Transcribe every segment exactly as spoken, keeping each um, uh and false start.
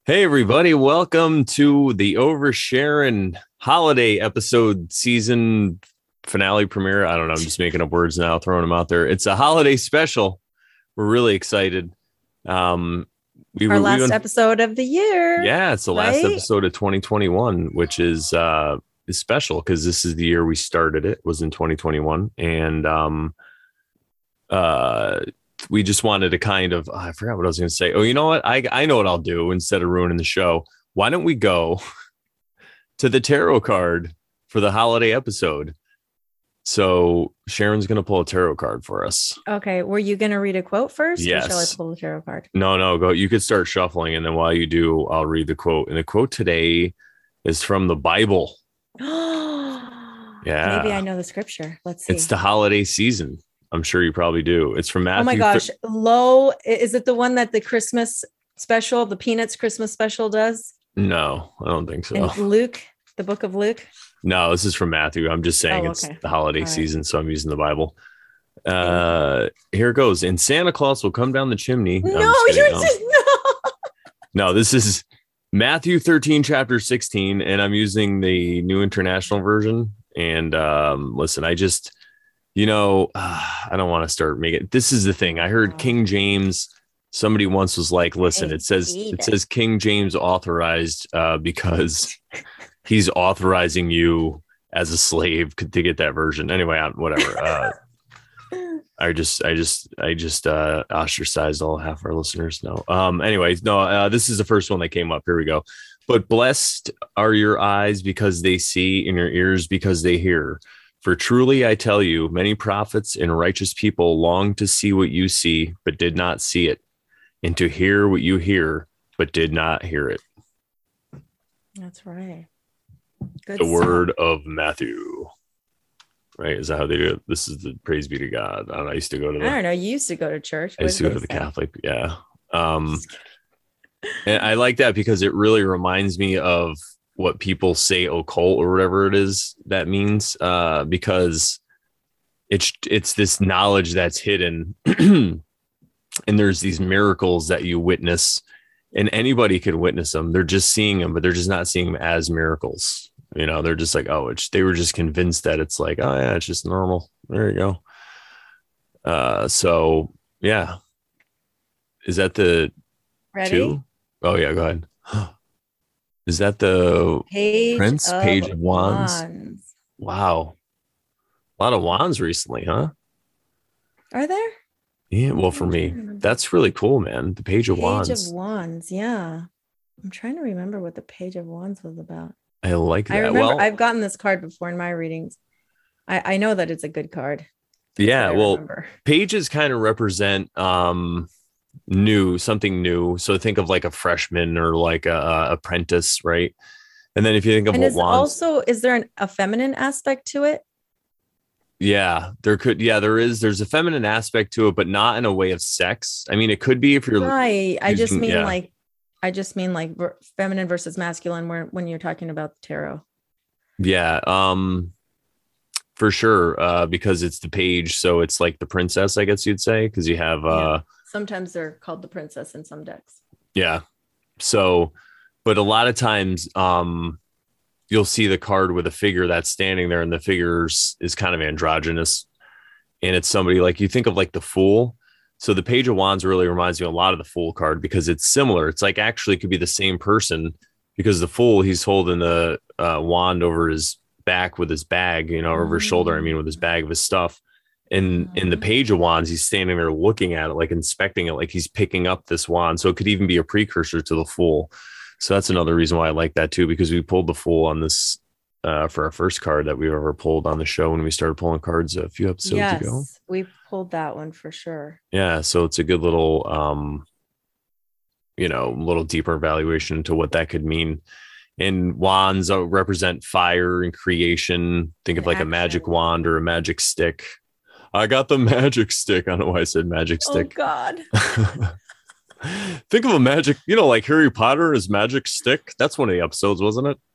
Hey, everybody. Welcome to the Oversharing holiday episode season finale premiere. I don't know. I'm just making up words now, throwing them out there. It's a holiday special. We're really excited. Um, we Our last we episode of the year. Yeah, it's the right? last episode of twenty twenty-one, which is uh, is special because this is the year we started it, was in twenty twenty-one. And um, uh, we just wanted to kind of, oh, I forgot what I was going to say. Oh, you know what? I, I know what I'll do instead of ruining the show. Why don't we go to the tarot card for the holiday episode? So Sharon's going to pull a tarot card for us. Okay. Were you going to read a quote first? Yes. Or shall I pull the tarot card? No, no, go. You could start shuffling. And then while you do, I'll read the quote. And the quote today is from the Bible. Yeah. Maybe I know the scripture. Let's see. It's the holiday season. I'm sure you probably do. It's from Matthew. Oh my gosh. Th- Low. Is it the one that the Christmas special, the Peanuts Christmas special does? No, I don't think so. And Luke, the book of Luke? No, this is from Matthew. I'm just saying oh, it's okay. the holiday All season. Right. So I'm using the Bible. Uh, here it goes. And Santa Claus will come down the chimney. No, no you're no. just no. No, this is Matthew thirteen, chapter sixteen. And I'm using the New International Version. And um, listen, I just, you know, uh, I don't want to start making, this is the thing. I heard oh. King James, somebody once was like, listen, it says, it says King James authorized uh, because he's authorizing you as a slave to get that version. Anyway, whatever. Uh, I just, I just, I just uh, ostracized all half our listeners. No. Um. Anyways, no. Uh, this is the first one that came up. Here we go. But blessed are your eyes because they see, and your ears because they hear. For truly, I tell you, many prophets and righteous people longed to see what you see, but did not see it, and to hear what you hear, but did not hear it. That's right. Good the stuff. Word of Matthew. Right? Is that how they do it? This is the praise be to God. I, don't know, I used to go to the, I don't know. You used to go to church. I used to go to the say? Catholic. Yeah. Um, and I like that because it really reminds me of what people say occult or whatever it is that means, uh, because it's, it's this knowledge that's hidden. And there's these miracles that you witness, and anybody can witness them. They're just seeing them, but they're just not seeing them as miracles. You know, they're just like, oh, it's, they were just convinced that it's like, oh yeah, it's just normal. There you go. Uh, so yeah. Is that the Ready? two? Oh yeah, go ahead. Is that the page Prince of Page of Wands? wands? Wow. A lot of wands recently, huh? Are there? Yeah, well, for me, that's really cool, man. The Page of Page Wands. Page of Wands, yeah. I'm trying to remember what the Page of Wands was about. I like that. I remember well, I've gotten this card before in my readings. I, I know that it's a good card. Yeah, well, remember. Pages kind of represent um, new, something new. So think of like a freshman or like a, a apprentice, right? And then if you think of and what is wands, also, is there an, a feminine aspect to it? Yeah, there could. Yeah, there is. There's a feminine aspect to it, but not in a way of sex. I mean, it could be if you're right. I just mean yeah. like, I just mean like ver- feminine versus masculine where, when you're talking about the tarot. Yeah, um, for sure. Uh, because it's the page. So it's like the princess, I guess you'd say, because you have. Uh, yeah. Sometimes they're called the princess in some decks. Yeah. So, but a lot of times, um, you'll see the card with a figure that's standing there, and the figure is kind of androgynous. And it's somebody like you think of like the Fool. So the Page of Wands really reminds me a lot of the Fool card because it's similar. It's like actually could be the same person because the Fool, he's holding the uh, wand over his back with his bag, you know, over his shoulder. I mean, with his bag of his stuff. And in the Page of Wands, he's standing there looking at it, like inspecting it, like he's picking up this wand. So it could even be a precursor to the Fool. So that's another reason why I like that too, because we pulled the Fool on this uh, for our first card that we ever pulled on the show when we started pulling cards a few episodes yes, ago. We pulled that one for sure. Yeah. So it's a good little, um, you know, little deeper evaluation into what that could mean. And wands represent fire and creation. Think of like action. A magic wand or a magic stick. I got the magic stick. I don't know why I said magic stick. Oh God. Think of a magic, you know, like Harry Potter, his magic stick. That's one of the episodes, wasn't it?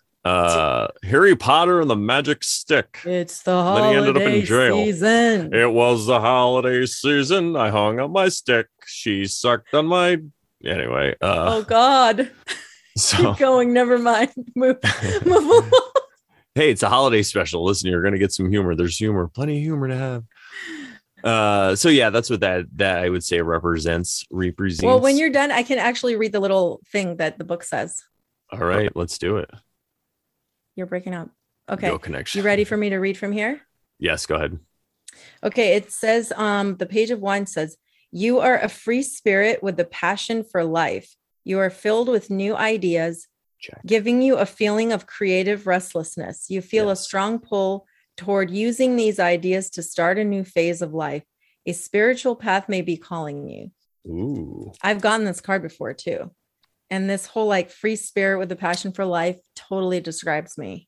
Uh, Harry Potter and the magic stick. It's the holiday season. It was the holiday season. I hung up my stick. She sucked on my Anyway, Oh uh, God. so Keep going. Never mind. Move, move along. hey, it's a holiday special. Listen, you're gonna get some humor. There's humor, plenty of humor to have. Uh, so yeah, that's what that that I would say represents Well, when represents. you're done, I can actually read the little thing that the book says. All right, let's do it. You're breaking up. Go Okay. connection. You ready for me to read from here? Yes, go ahead. Okay. It says, um, the page of one says, you are a free spirit with the passion for life. You are filled with new ideas, Check. giving you a feeling of creative restlessness. You feel Yes. a strong pull toward using these ideas to start a new phase of life. A spiritual path may be calling you. Ooh. I've gotten this card before too. And this whole like free spirit with the passion for life totally describes me.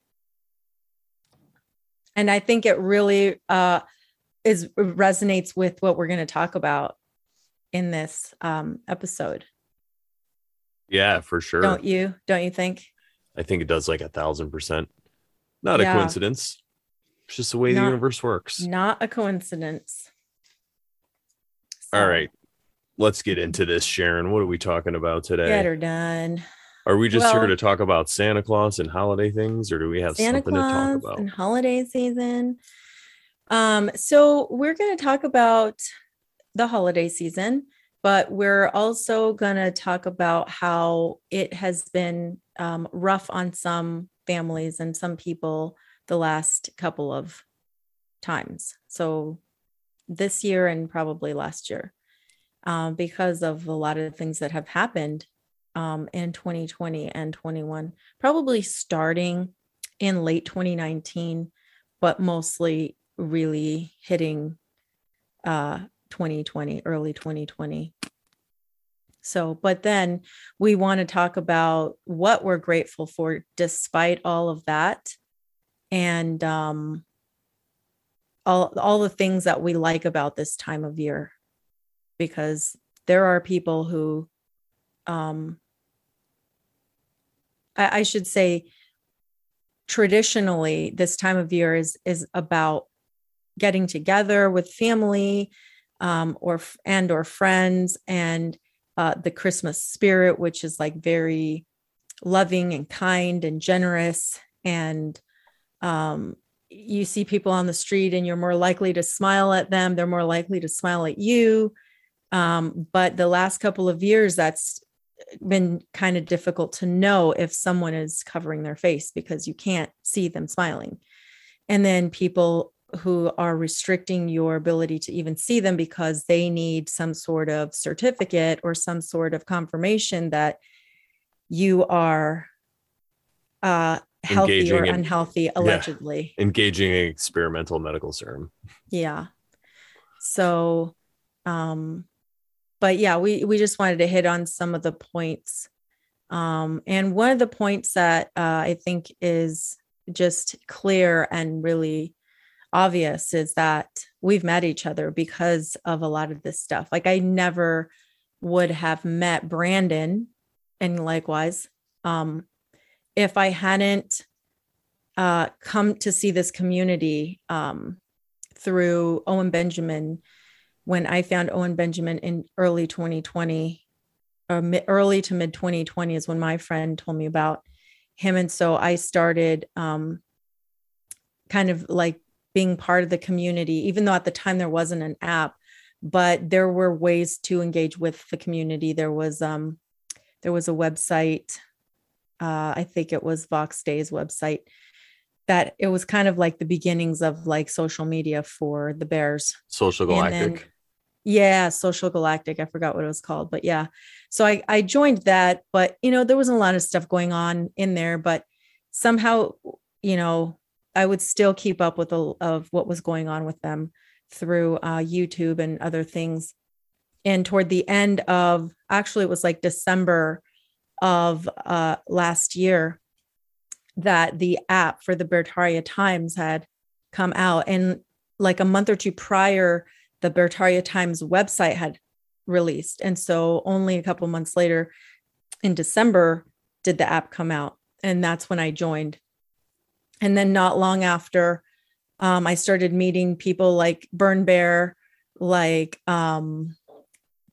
And I think it really uh, is resonates with what we're going to talk about in this um, episode. Yeah, for sure. Don't you? Don't you think? I think it does like a thousand percent. Not Yeah. a coincidence. It's just the way Not- the universe works. Not a coincidence. So, All right. Let's get into this, Sharon. What are we talking about today? Get her done. Are we just Well- here to talk about Santa Claus and holiday things, or do we have Santa something to talk Claus about? and holiday season. Um, so we're going to talk about the holiday season, but we're also going to talk about how it has been um, rough on some families and some people the last couple of times. So this year and probably last year, um, because of a lot of things that have happened um, in twenty twenty and twenty-one, probably starting in late twenty nineteen, but mostly really hitting uh, twenty twenty, early twenty twenty. So, but then we want to talk about what we're grateful for despite all of that, and um, all all the things that we like about this time of year, because there are people who, um, I, I should say, traditionally, this time of year is is about getting together with family, um, or and or friends, and uh, the Christmas spirit, which is like very loving and kind and generous. And um, you see people on the street, and you're more likely to smile at them. They're more likely to smile at you. Um, but the last couple of years, that's been kind of difficult to know if someone is covering their face because you can't see them smiling. And then people who are restricting your ability to even see them because they need some sort of certificate or some sort of confirmation that you are uh, healthy Engaging or in- unhealthy, allegedly. Engaging in experimental medical serum. Yeah. So, um, but yeah, we we just wanted to hit on some of the points. Um, and one of the points that uh, I think is just clear and really obvious is that we've met each other because of a lot of this stuff. Like I never would have met Brandon, and likewise, um, if I hadn't uh, come to see this community um, through Owen Benjamin. When I found Owen Benjamin in early twenty twenty, or mid, early to mid twenty twenty is when my friend told me about him. And so I started um, kind of like being part of the community, even though at the time there wasn't an app, but there were ways to engage with the community. There was, um, there was a website, uh, I think it was Vox Day's website, that it was kind of like the beginnings of like social media for the Bears. Social Galactic. Then, yeah, Social Galactic. I forgot what it was called, but yeah. So I, I joined that, but you know, there wasn't a lot of stuff going on in there, but somehow, you know, I would still keep up with a, of what was going on with them through uh, YouTube and other things. And toward the end of, actually, it was like December of uh, last year, that the app for the Bertaria Times had come out. And like a month or two prior, the Bertaria Times website had released. And so only a couple months later in December did the app come out. And that's when I joined. And then not long after, um, I started meeting people like Burn Bear, like um,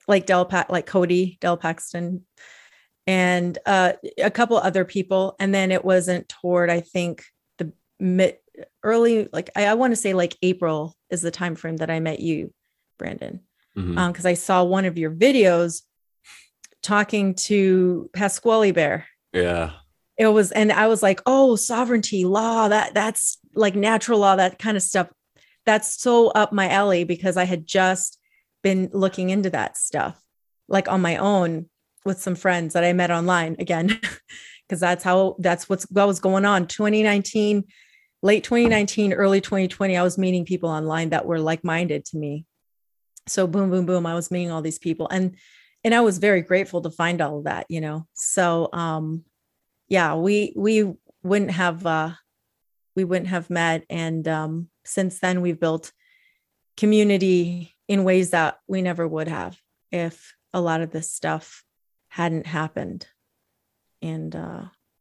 like Del pa- like Cody Del Paxton, and uh, a couple other people. And then it wasn't toward, I think, the mid early, like I, I want to say like April is the time frame that I met you, Brandon. Mm-hmm. Um, because I saw one of your videos talking to Pasquale Bear. Yeah. It was, and I was like, oh, sovereignty law, that that's like natural law, that kind of stuff. That's so up my alley, because I had just been looking into that stuff, like on my own with some friends that I met online again, because that's how, that's what's, what was going on. twenty nineteen, late twenty nineteen, early twenty twenty, I was meeting people online that were like-minded to me. So boom, boom, boom, I was meeting all these people. And, and I was very grateful to find all of that, you know? So, um, yeah, we, we wouldn't have, uh, we wouldn't have met. And, um, since then we've built community in ways that we never would have if a lot of this stuff hadn't happened. And, uh,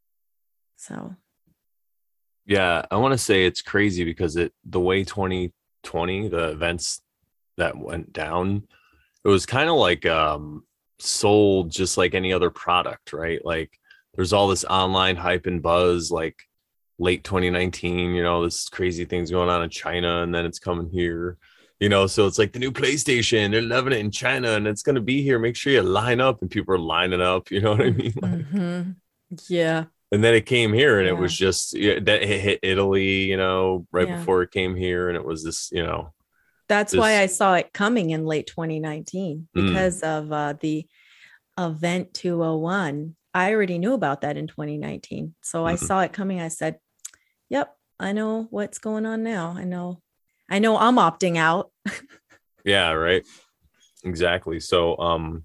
so. Yeah. I want to say it's crazy because it, the way twenty twenty, the events that went down, it was kind of like, um, sold just like any other product, right? Like, there's all this online hype and buzz, like late twenty nineteen, you know, this crazy things going on in China, and then it's coming here, you know, so it's like the new PlayStation, they're loving it in China and it's going to be here. Make sure you line up, and people are lining up, you know what I mean? Mm-hmm. Yeah. And then it came here, and Yeah. it was just, yeah, that it hit Italy, you know, right Yeah. before it came here. And it was this, you know, That's this, why I saw it coming in late twenty nineteen, because mm. of uh, the event two oh one. I already knew about that in twenty nineteen. So mm-hmm. I saw it coming. I said, yep, I know what's going on now. I know, I know I'm opting out. Yeah, right. Exactly. So um,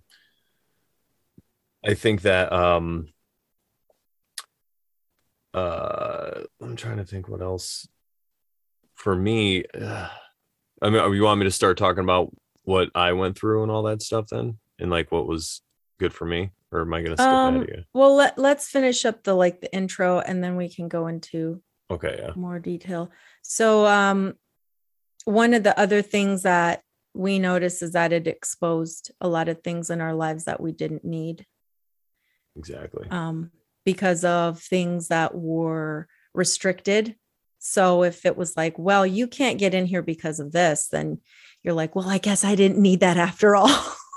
I think that um, uh, I'm trying to think what else for me. Uh, I mean, you want me to start talking about what I went through and all that stuff then, and like what was good for me, or am I going to skip um, ahead of you? Well, let, let's finish up the, like the intro, and then we can go into okay, yeah. more detail. So um, one of the other things that we noticed is that it exposed a lot of things in our lives that we didn't need. Exactly. Um, because of things that were restricted. So if it was like, well, you can't get in here because of this, then you're like, well, I guess I didn't need that after all.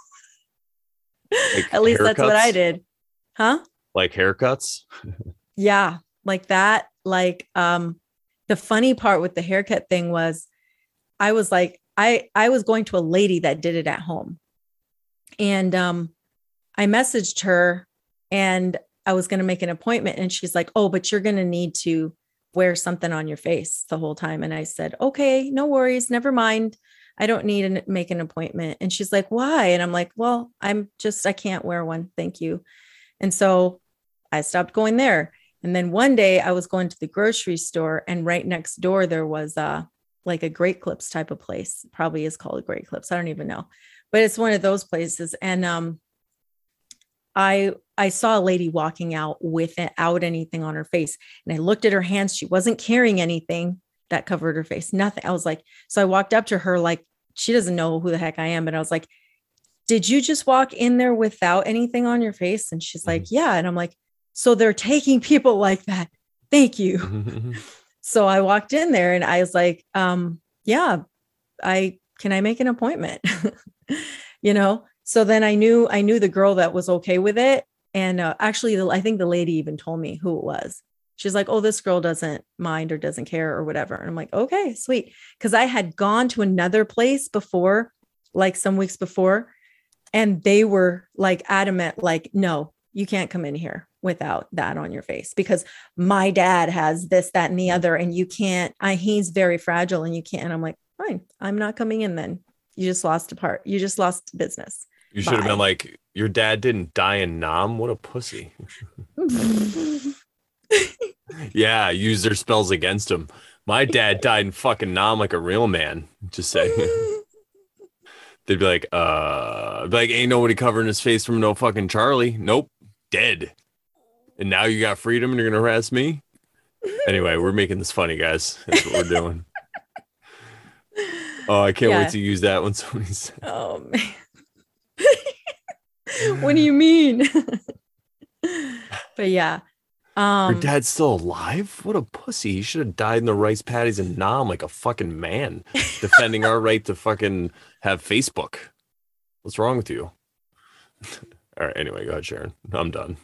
Like at least haircuts? That's what I did. Huh? Like haircuts? Yeah, like that. Like um, the funny part with the haircut thing was I was like, I, I was going to a lady that did it at home. And um, I messaged her and I was going to make an appointment. And she's like, oh, but you're going to need to wear something on your face the whole time. And I said, okay, no worries. Never mind. I don't need to make an appointment. And she's like, why? And I'm like, well, I'm just, I can't wear one. Thank you. And so I stopped going there. And then one day I was going to the grocery store, and right next door, there was a, like a Great Clips type of place. Probably is called a Great Clips. I don't even know, but it's one of those places. And um, I, I saw a lady walking out without anything on her face. And I looked at her hands. She wasn't carrying anything that covered her face. Nothing. I was like, so I walked up to her, like, she doesn't know who the heck I am. But I was like, did you just walk in there without anything on your face? And she's like, yeah. And I'm like, so they're taking people like that. Thank you. So I walked in there and I was like, um, yeah, I, can I make an appointment? You know? So then I knew, I knew the girl that was okay with it. And uh, actually, I think the lady even told me who it was. She's like, oh, this girl doesn't mind or doesn't care or whatever. And I'm like, okay, sweet. Cause I had gone to another place before, like some weeks before, and they were like adamant, like, no, you can't come in here without that on your face, because my dad has this, that, and the other. And you can't, I, he's very fragile and you can't. And I'm like, fine, I'm not coming in then. You just lost a part. You just lost business. You should have been like, your dad didn't die in Nam. What a pussy. Yeah, use their spells against him. My dad died in fucking Nam like a real man. Just say. They'd be like, uh, be like, ain't nobody covering his face from no fucking Charlie. Nope, dead. And now you got freedom and you're gonna harass me. Anyway, we're making this funny, guys. That's what we're doing. Oh, I can't yeah. wait to use that when somebody's. Oh man. What do you mean? But yeah. Your Um, dad's still alive? What a pussy. He should have died in the rice paddies and Nam like a fucking man, defending our right to fucking have Facebook. What's wrong with you? All right, anyway, go ahead, Sharon. I'm done.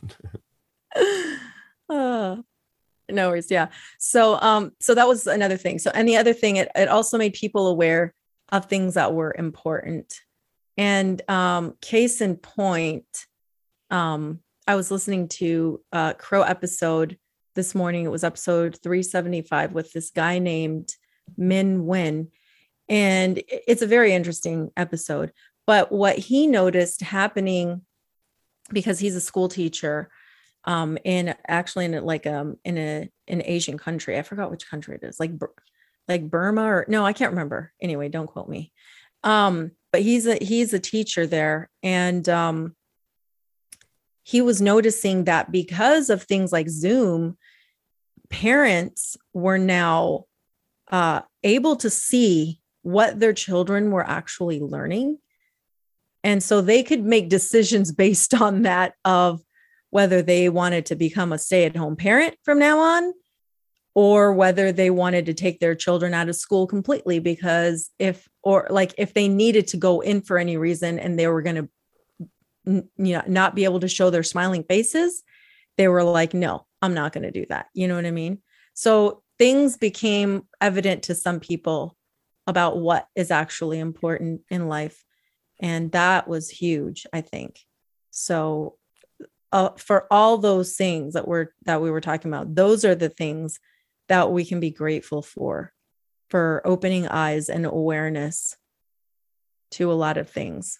uh, no worries. Yeah. So, um, so that was another thing. So, and the other thing, it, it also made people aware of things that were important. And um, case in point, um, I was listening to a Crow episode this morning. It was episode three seventy-five with this guy named Min Win. And it's a very interesting episode. But what he noticed happening, because he's a school teacher, um, in actually in like um in a an Asian country. I forgot which country it is, like like Burma or no, I can't remember. Anyway, don't quote me. Um, but he's a he's a teacher there, and um, he was noticing that because of things like Zoom, parents were now uh, able to see what their children were actually learning. And so they could make decisions based on that of whether they wanted to become a stay-at-home parent from now on, or whether they wanted to take their children out of school completely, because if, or like if they needed to go in for any reason and they were going to, you know, not be able to show their smiling faces, they were like, no, I'm not going to do that. You know what I mean? So things became evident to some people about what is actually important in life. And that was huge, I think. So uh, for all those things that we're, that we were talking about, those are the things that we can be grateful for, for opening eyes and awareness to a lot of things.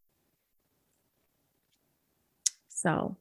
So,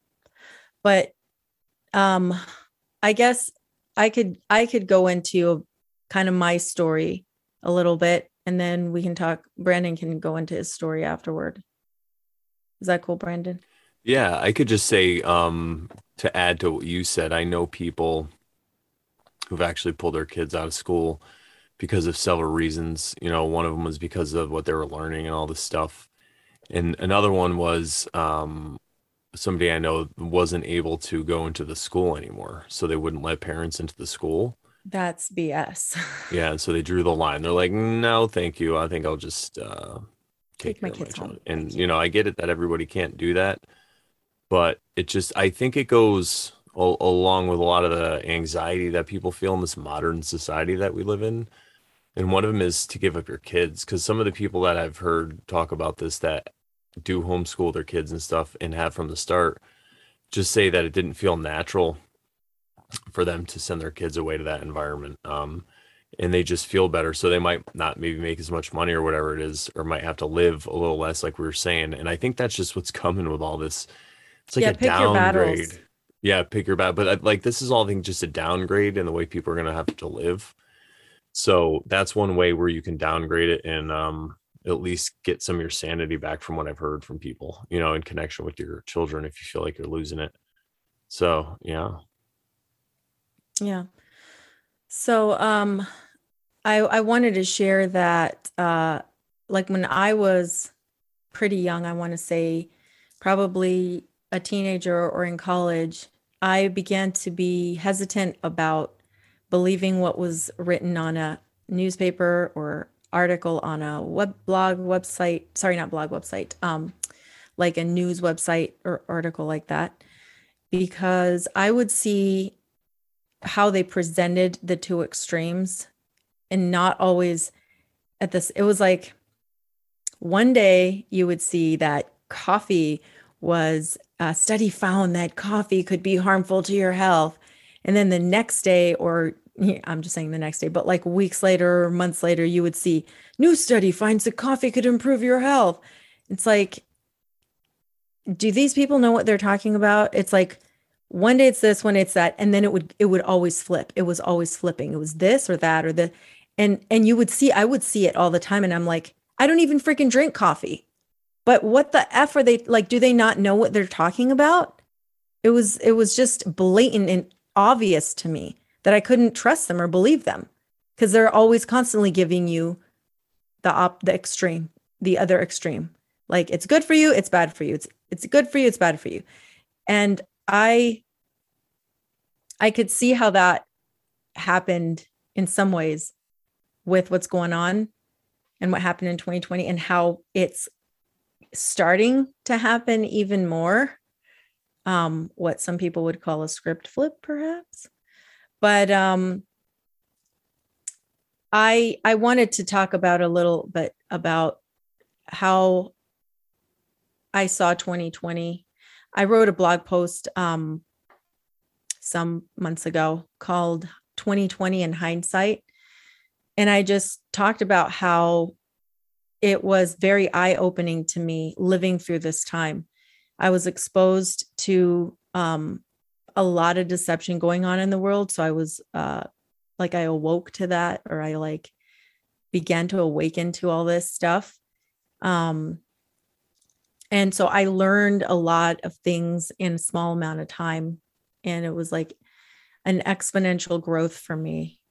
but um, I guess I could, I could go into kind of my story a little bit, and then we can talk, Brandon can go into his story afterward. Is that cool, Brandon? Yeah, I could just say, um, to add to what you said, I know people who've actually pulled their kids out of school because of several reasons. You know, one of them was because of what they were learning and all this stuff. And another one was um, somebody I know wasn't able to go into the school anymore. So they wouldn't let parents into the school. That's B S. Yeah. And so they drew the line. They're like, no, thank you. I think I'll just uh, take, Take my care of my kids children. home. And, Thank you know, I get it that everybody can't do that. But it just, I think it goes al- along with a lot of the anxiety that people feel in this modern society that we live in. And one of them is to give up your kids. Because some of the people that I've heard talk about this that do homeschool their kids and stuff and have from the start just say that it didn't feel natural for them to send their kids away to that environment. Um, and they just feel better. So they might not maybe make as much money or whatever it is, or might have to live a little less, like we were saying. And I think that's just what's coming with all this. It's like Yeah, a pick your downgrade. battles. Yeah, pick your battle. But I, like this is all I think just a downgrade in the way people are going to have to live. So that's one way where you can downgrade it and um, at least get some of your sanity back from what I've heard from people, you know, in connection with your children if you feel like you're losing it. So, yeah. Yeah. So um I I wanted to share that uh like when I was pretty young, I want to say probably a teenager or in college, I began to be hesitant about believing what was written on a newspaper or article on a web blog website, sorry, not blog website, um like a news website or article like that, because I would see how they presented the two extremes and not always at this. It was like one day you would see that coffee was a study found that coffee could be harmful to your health. And then the next day, or I'm just saying the next day, but like weeks later or months later, you would see new study finds that coffee could improve your health. It's like, do these people know what they're talking about? It's like, one day it's this, one day it's that, and then it would it would always flip. It was always flipping. It was this or that or the, and and you would see, I would see it all the time, and I'm like, I don't even freaking drink coffee, but what the f are they like? Do they not know what they're talking about? It was it was just blatant and obvious to me that I couldn't trust them or believe them, because they're always constantly giving you the op the extreme, the other extreme. Like it's good for you, it's bad for you. It's It's good for you. It's bad for you. And I, I could see how that happened in some ways with what's going on and what happened in twenty twenty and how it's starting to happen even more. Um, what some people would call a script flip, perhaps. But um, I I wanted to talk about a little bit about how I saw twenty twenty. I wrote a blog post um, some months ago called twenty twenty in Hindsight. And I just talked about how it was very eye-opening to me living through this time. I was exposed to um, a lot of deception going on in the world. So I was uh, like, I awoke to that, or I like began to awaken to all this stuff. Um, and so I learned a lot of things in a small amount of time. And it was like an exponential growth for me.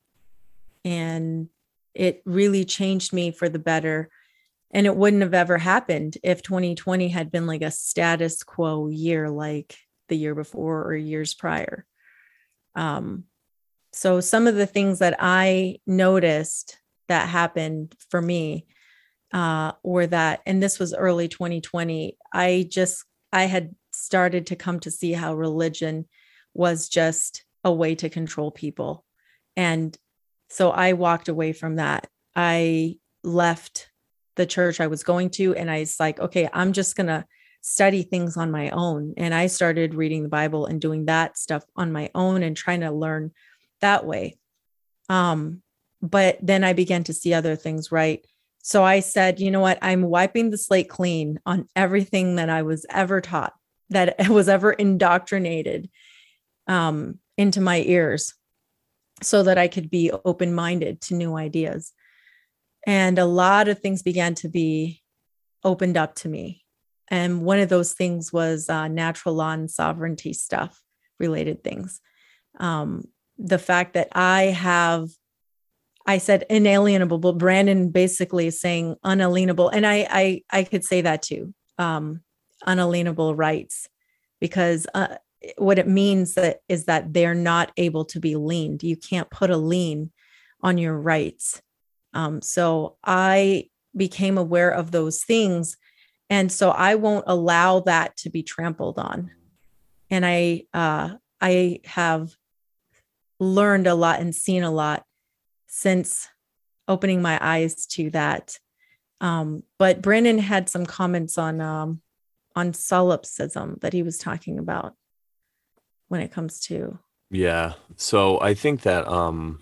And it really changed me for the better. And it wouldn't have ever happened if twenty twenty had been like a status quo year, like the year before or years prior. Um, so some of the things that I noticed that happened for me, uh, or that, and this was early twenty twenty, I just, I had started to come to see how religion was just a way to control people. And so I walked away from that. I left the church I was going to, and I was like, okay, I'm just going to study things on my own. And I started reading the Bible and doing that stuff on my own and trying to learn that way. Um, but then I began to see other things, right? So I said, you know what? I'm wiping the slate clean on everything that I was ever taught, that was ever indoctrinated um, into my ears, so that I could be open-minded to new ideas. And a lot of things began to be opened up to me. And one of those things was uh, natural law and sovereignty stuff, related things. Um, the fact that I have, I said inalienable, but Brandon basically is saying unalienable. And I, I, I could say that too, um, unalienable rights, because uh, what it means that is that they're not able to be liened. You can't put a lien on your rights. Um, so I became aware of those things. And so I won't allow that to be trampled on. And I, uh, I have learned a lot and seen a lot since opening my eyes to that. Um, but Brandon had some comments on, um, on solipsism that he was talking about when it comes to. Yeah. So I think that, um,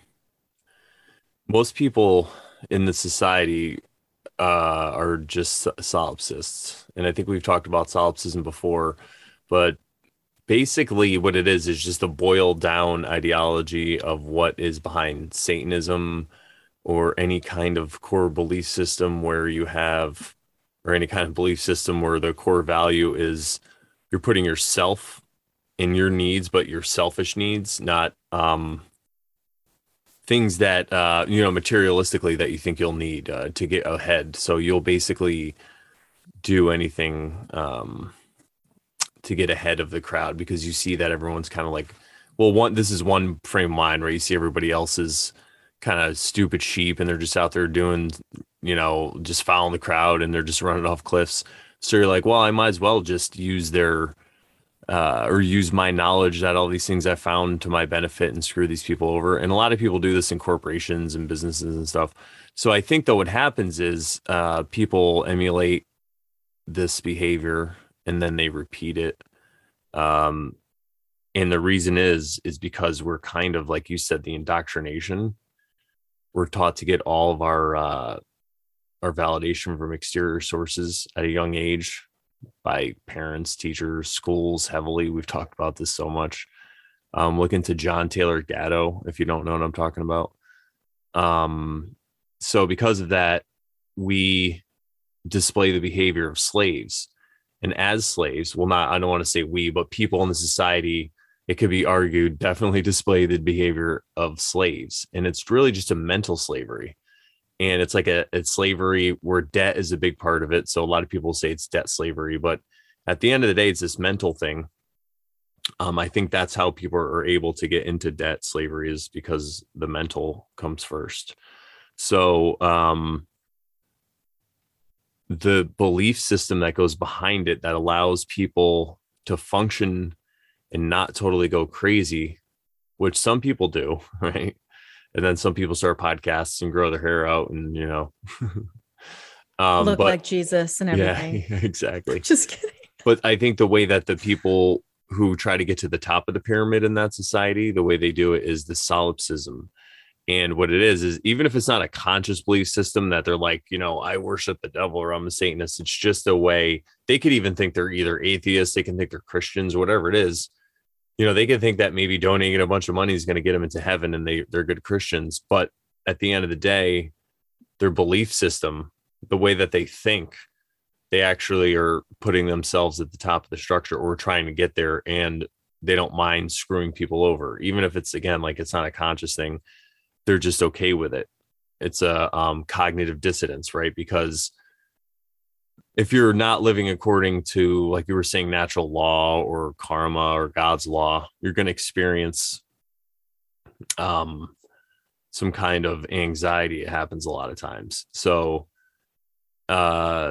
most people in the society uh, are just solipsists. And I think we've talked about solipsism before, but basically what it is is just a boiled down ideology of what is behind Satanism or any kind of core belief system where you have, or any kind of belief system where the core value is you're putting yourself in your needs, but your selfish needs, not, um, things that, uh, you know, materialistically that you think you'll need uh, to get ahead. So you'll basically do anything um, to get ahead of the crowd because you see that everyone's kind of like, well, one, this is one frame of mind where you see everybody else is kind of stupid sheep and they're just out there doing, you know, just following the crowd and they're just running off cliffs. So you're like, well, I might as well just use their, Uh, or use my knowledge that all these things I found to my benefit and screw these people over. And a lot of people do this in corporations and businesses and stuff. So I think that what happens is uh, people emulate this behavior and then they repeat it. Um, and the reason is, is because we're kind of, like you said, the indoctrination. We're taught to get all of our, uh, our validation from exterior sources at a young age, by parents, teachers, schools heavily. We've talked about this so much. Um, look into John Taylor Gatto if you don't know what I'm talking about. Um, so because of that, we display the behavior of slaves. And as slaves, well, not, I don't want to say we, but people in the society, it could be argued, definitely display the behavior of slaves. And it's really just a mental slavery. And it's like a it's slavery where debt is a big part of it. So a lot of people say it's debt slavery, but at the end of the day, it's this mental thing. Um, I think that's how people are able to get into debt slavery, is because the mental comes first. So um, the belief system that goes behind it that allows people to function and not totally go crazy, which some people do, right? And then some people start podcasts and grow their hair out and, you know, um, Look but like Jesus and yeah, everything. exactly. Just kidding. But I think the way that the people who try to get to the top of the pyramid in that society, the way they do it is the solipsism. And what it is, is even if it's not a conscious belief system that they're like, you know, I worship the devil or I'm a Satanist, it's just a way. They could even think they're either atheists, they can think they're Christians, whatever it is. You know, they can think that maybe donating a bunch of money is going to get them into heaven and they, they're good Christians. But at the end of the day, their belief system, the way that they think, they actually are putting themselves at the top of the structure or trying to get there. And they don't mind screwing people over, even if it's, again, like it's not a conscious thing. They're just okay with it. It's a um, cognitive dissonance, right? Because if you're not living according to, like you were saying, natural law or karma or God's law, you're going to experience um, some kind of anxiety. It happens a lot of times. So uh,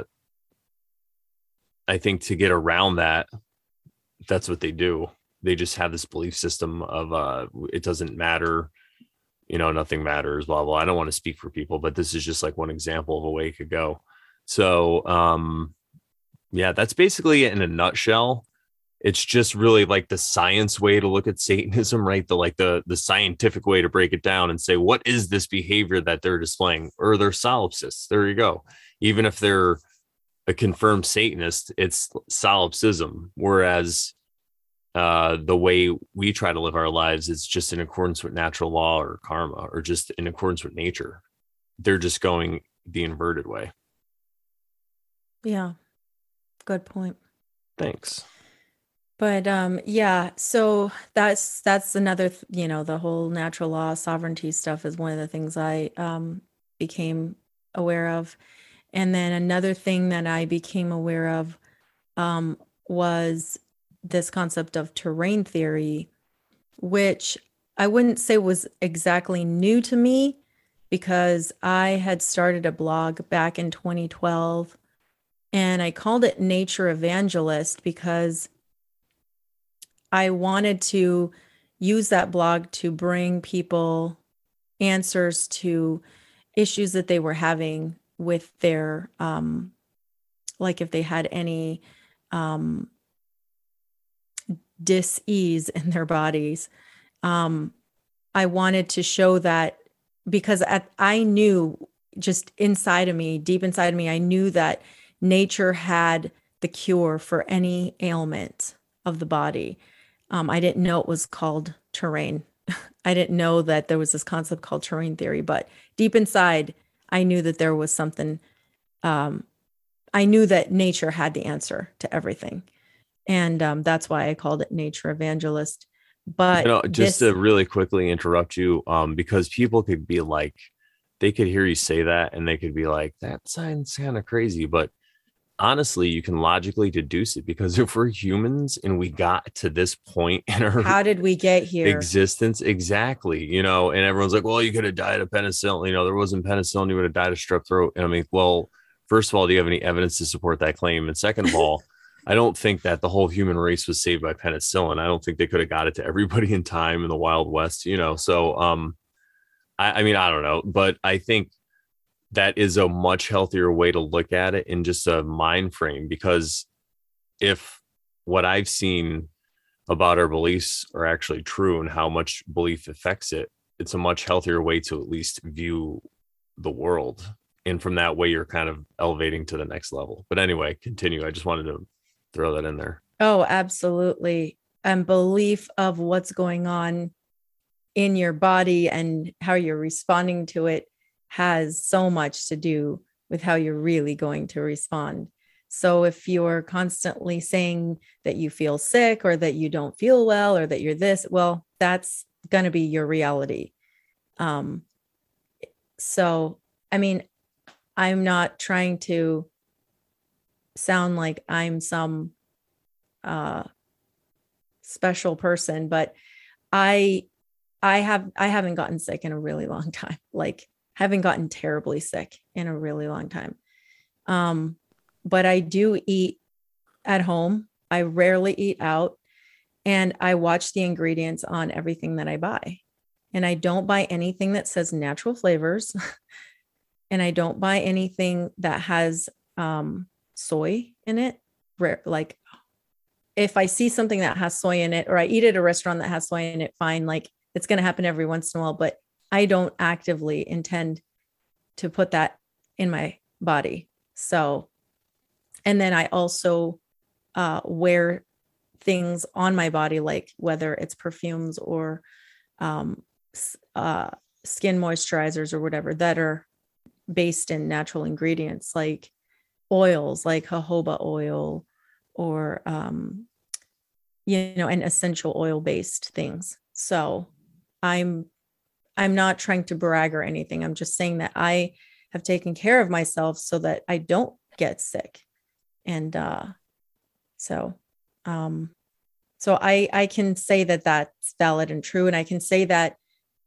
I think to get around that, that's what they do. They just have this belief system of uh, it doesn't matter. You know, nothing matters, blah, blah. I don't want to speak for people, but this is just like one example of a way it could go. So, um, yeah, that's basically it in a nutshell. It's just really like the science way to look at Satanism, right? The like the the scientific way to break it down and say, what is this behavior that they're displaying? Or they're solipsists. There you go. Even if they're a confirmed Satanist, it's solipsism. Whereas Uh, the way we try to live our lives is just in accordance with natural law or karma, or just in accordance with nature. They're just going the inverted way. Yeah, good point. Thanks. But um, yeah, so that's that's another, th- you know, the whole natural law sovereignty stuff is one of the things I um, became aware of. And then another thing that I became aware of um, was this concept of terrain theory, which I wouldn't say was exactly new to me because I had started a blog back in twenty twelve and I called it Nature Evangelist because I wanted to use that blog to bring people answers to issues that they were having with their, um, like if they had any um, dis-ease in their bodies. Um, I wanted to show that because at, I knew just inside of me, deep inside of me, I knew that nature had the cure for any ailment of the body. Um, I didn't know it was called terrain. I didn't know that there was this concept called terrain theory, but deep inside, I knew that there was something. Um, I knew that nature had the answer to everything. And um, that's why I called it Nature Evangelist. You But know, just this, to really quickly interrupt you, um, because people could be like, they could hear you say that and they could be like, that sounds kind of crazy. But honestly, you can logically deduce it, because if we're humans and we got to this point in our how did we get here? existence, exactly, you know, and everyone's like, well, you could have died of penicillin, you know, there wasn't penicillin, you would have died of strep throat. And I mean, well, first of all, do you have any evidence to support that claim? And second of all, I don't think that the whole human race was saved by penicillin. I don't think they could have got it to everybody in time in the Wild West, you know. So um I, I mean, I don't know, but I think that is a much healthier way to look at it in just a mind frame, because if what I've seen about our beliefs are actually true and how much belief affects it, it's a much healthier way to at least view the world. And from that way, you're kind of elevating to the next level. But anyway, continue. I just wanted to throw that in there. Oh, absolutely. And belief of what's going on in your body and how you're responding to it has so much to do with how you're really going to respond. So if you're constantly saying that you feel sick or that you don't feel well or that you're this, well, that's going to be your reality. Um, so, I mean, I'm not trying to sound like I'm some uh, special person, but I, I have, I haven't gotten sick in a really long time. Like haven't gotten terribly sick in a really long time. Um, but I do eat at home. I rarely eat out, and I watch the ingredients on everything that I buy. And I don't buy anything that says natural flavors. And I don't buy anything that has um, soy in it. Rare, like if I see something that has soy in it, or I eat at a restaurant that has soy in it, fine. Like it's going to happen every once in a while, but I don't actively intend to put that in my body. So, and then I also uh, wear things on my body, like whether it's perfumes or um, uh, skin moisturizers or whatever, that are based in natural ingredients, like oils, like jojoba oil, or um, you know, and essential oil based things. So I'm I'm not trying to brag or anything. I'm just saying that I have taken care of myself so that I don't get sick. And uh, so, um, so I I can say that that's valid and true. And I can say that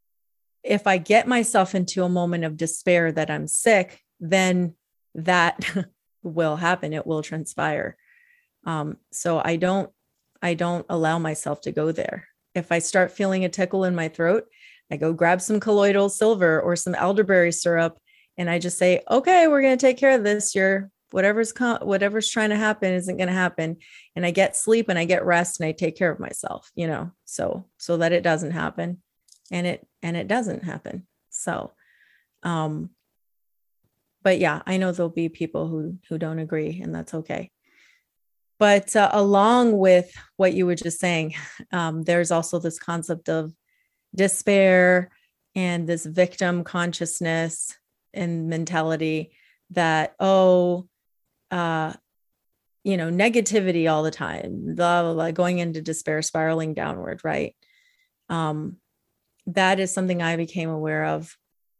if I get myself into a moment of despair that I'm sick, then that will happen. It will transpire. Um, so I don't I don't allow myself to go there. If I start feeling a tickle in my throat, I go grab some colloidal silver or some elderberry syrup, and I just say, "Okay, we're going to take care of this. You're whatever's co- whatever's trying to happen isn't going to happen." And I get sleep and I get rest and I take care of myself, you know, so so that it doesn't happen, and it and it doesn't happen. So, um, but yeah, I know there'll be people who who don't agree, and that's okay. But uh, along with what you were just saying, um, there's also this concept of despair and this victim consciousness and mentality that, oh, uh, you know, negativity all the time, blah, blah, blah, going into despair, spiraling downward, right? Um, that is something I became aware of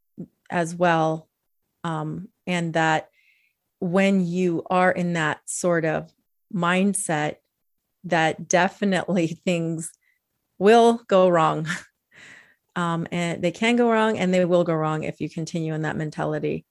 as well. Um, and that when you are in that sort of mindset, that definitely things will go wrong. Um, and they can go wrong and they will go wrong if you continue in that mentality.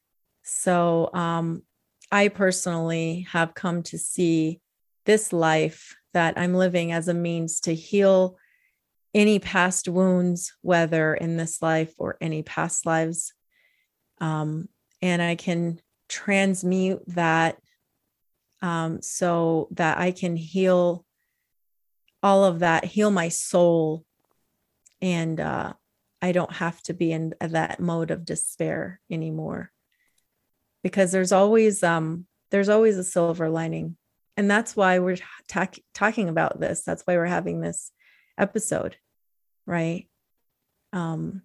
So um, I personally have come to see this life that I'm living as a means to heal any past wounds, whether in this life or any past lives. Um, and I can transmute that um, so that I can heal all of that, heal my soul. And uh, I don't have to be in that mode of despair anymore, because there's always um, there's always a silver lining. And that's why we're ta- talking about this. That's why we're having this episode, right? Um,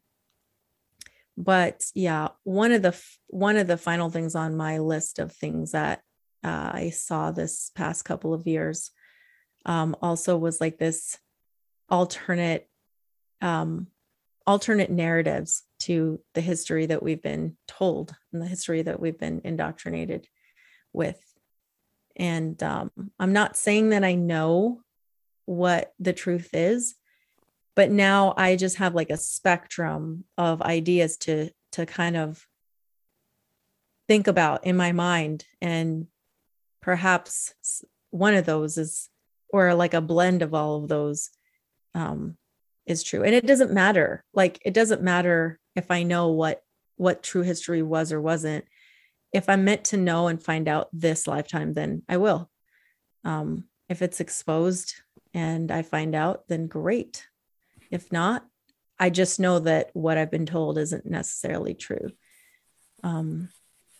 but yeah, one of the one of the final things on my list of things that uh, I saw this past couple of years um, also was like this alternate um, alternate narratives to the history that we've been told and the history that we've been indoctrinated with. And um, I'm not saying that I know what the truth is, but now I just have like a spectrum of ideas to to kind of think about in my mind. And perhaps one of those is, or like a blend of all of those um, is true. And it doesn't matter. Like, it doesn't matter if I know what, what true history was or wasn't. If I'm meant to know and find out this lifetime, then I will. Um, if it's exposed and I find out, then great. If not, I just know that what I've been told isn't necessarily true. Um,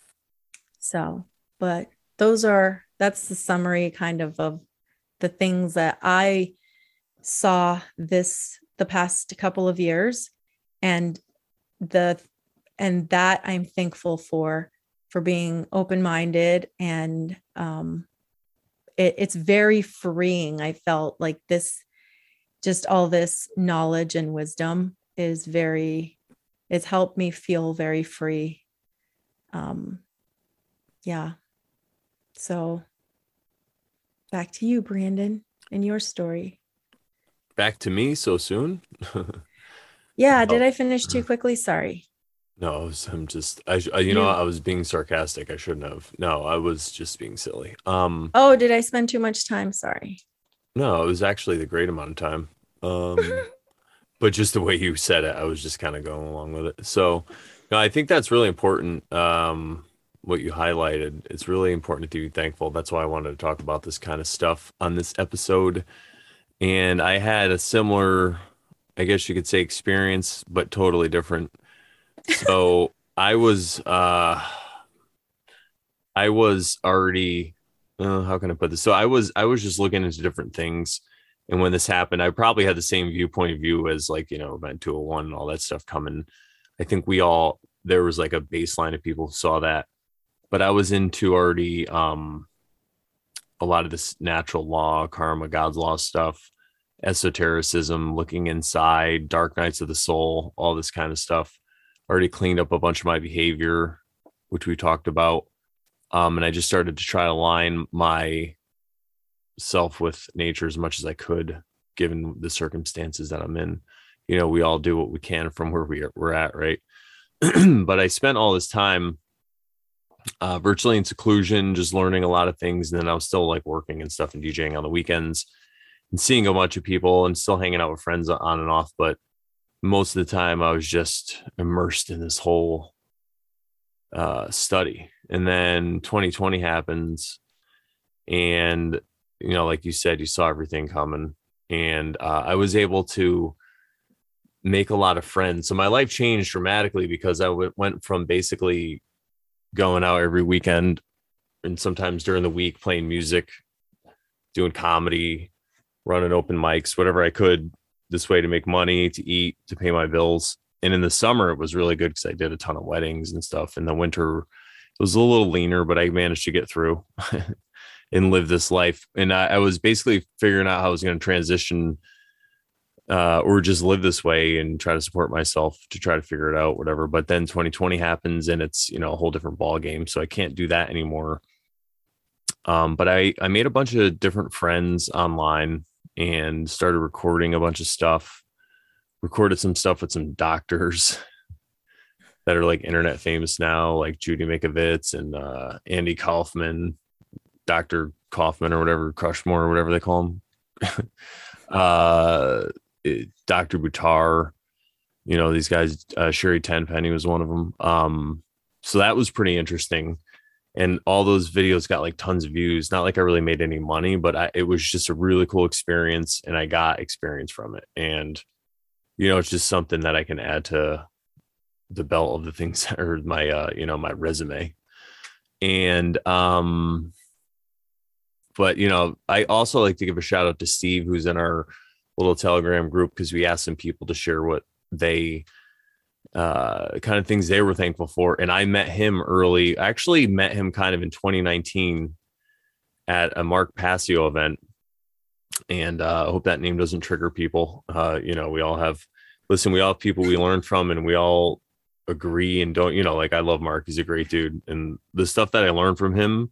so, but those are, that's the summary kind of of the things that I saw this the past couple of years, and the and that I'm thankful for for being open-minded, and um it, it's very freeing. I felt like this, just all this knowledge and wisdom is very, it's helped me feel very free. Um yeah. So Back to you, Brandon, and your story. Back to me so soon? Yeah, did Oh. I finish too quickly? Sorry. No, I was, I'm just, I, I, you know, You I was being sarcastic. I shouldn't have. No, I was just being silly. Um, Oh, did I spend too much time? Sorry. no, it was actually the great amount of time. Um, but just the way you said it, I was just kind of going along with it. So, no, I think that's really important. Um, what you highlighted, it's really important to be thankful. That's why I wanted to talk about this kind of stuff on this episode. And I had a similar, I guess you could say, experience, but totally different. So I was, uh, I was already, uh, how can I put this? So I was, I was just looking into different things. And when this happened, I probably had the same viewpoint of view as like, you know, Event two oh one and all that stuff coming. I think we all, there was like a baseline of people who saw that, but I was into already, um, a lot of this natural law, karma, God's law stuff, esotericism, looking inside, dark nights of the soul, all this kind of stuff. Already cleaned up a bunch of my behavior, which we talked about. Um, and I just started to try to align my self with nature as much as I could, given the circumstances that I'm in. You know, we all do what we can from where we are, we're at, right? But I spent all this time uh, virtually in seclusion, just learning a lot of things. And then I was still like working and stuff and DJing on the weekends and seeing a bunch of people and still hanging out with friends on and off. But most of the time I was just immersed in this whole uh, study. And then twenty twenty happens. And, you know, like you said, you saw everything coming. And uh, I was able to make a lot of friends. So my life changed dramatically because I w- went from basically going out every weekend and sometimes during the week playing music, doing comedy, running open mics, whatever I could this way to make money, to eat, to pay my bills. And in the summer, it was really good because I did a ton of weddings and stuff. In the winter, it was a little leaner, but I managed to get through and live this life. And I, I was basically figuring out how I was going to transition uh, or just live this way and try to support myself to try to figure it out, whatever. But then twenty twenty happens and it's, you know, a whole different ball game. So I can't do that anymore. Um, but I, I made a bunch of different friends online and started recording a bunch of stuff, recorded some stuff with some doctors that are like internet famous now, like Judy Mikovits and uh, Andy Kaufman, Doctor Kaufman or whatever, Crushmore or whatever they call him. uh, Doctor Buttar, you know, these guys, uh, Sherry Tenpenny was one of them. Um, so that was pretty interesting. And all those videos got like tons of views. Not like I really made any money, but I, it was just a really cool experience and I got experience from it. And, you know, it's just something that I can add to the belt of the things or my, uh, you know, my resume. And, um, but, you know, I also like to give a shout out to Steve, who's in our little Telegram group, because we asked some people to share what they uh kind of things they were thankful for. And I met him early. I actually met him kind of in twenty nineteen at a Mark Passio event. And uh I hope that name doesn't trigger people. Uh, you know, we all have listen, we all have people we learn from and we all agree and don't, you know, like I love Mark. He's a great dude. And the stuff that I learned from him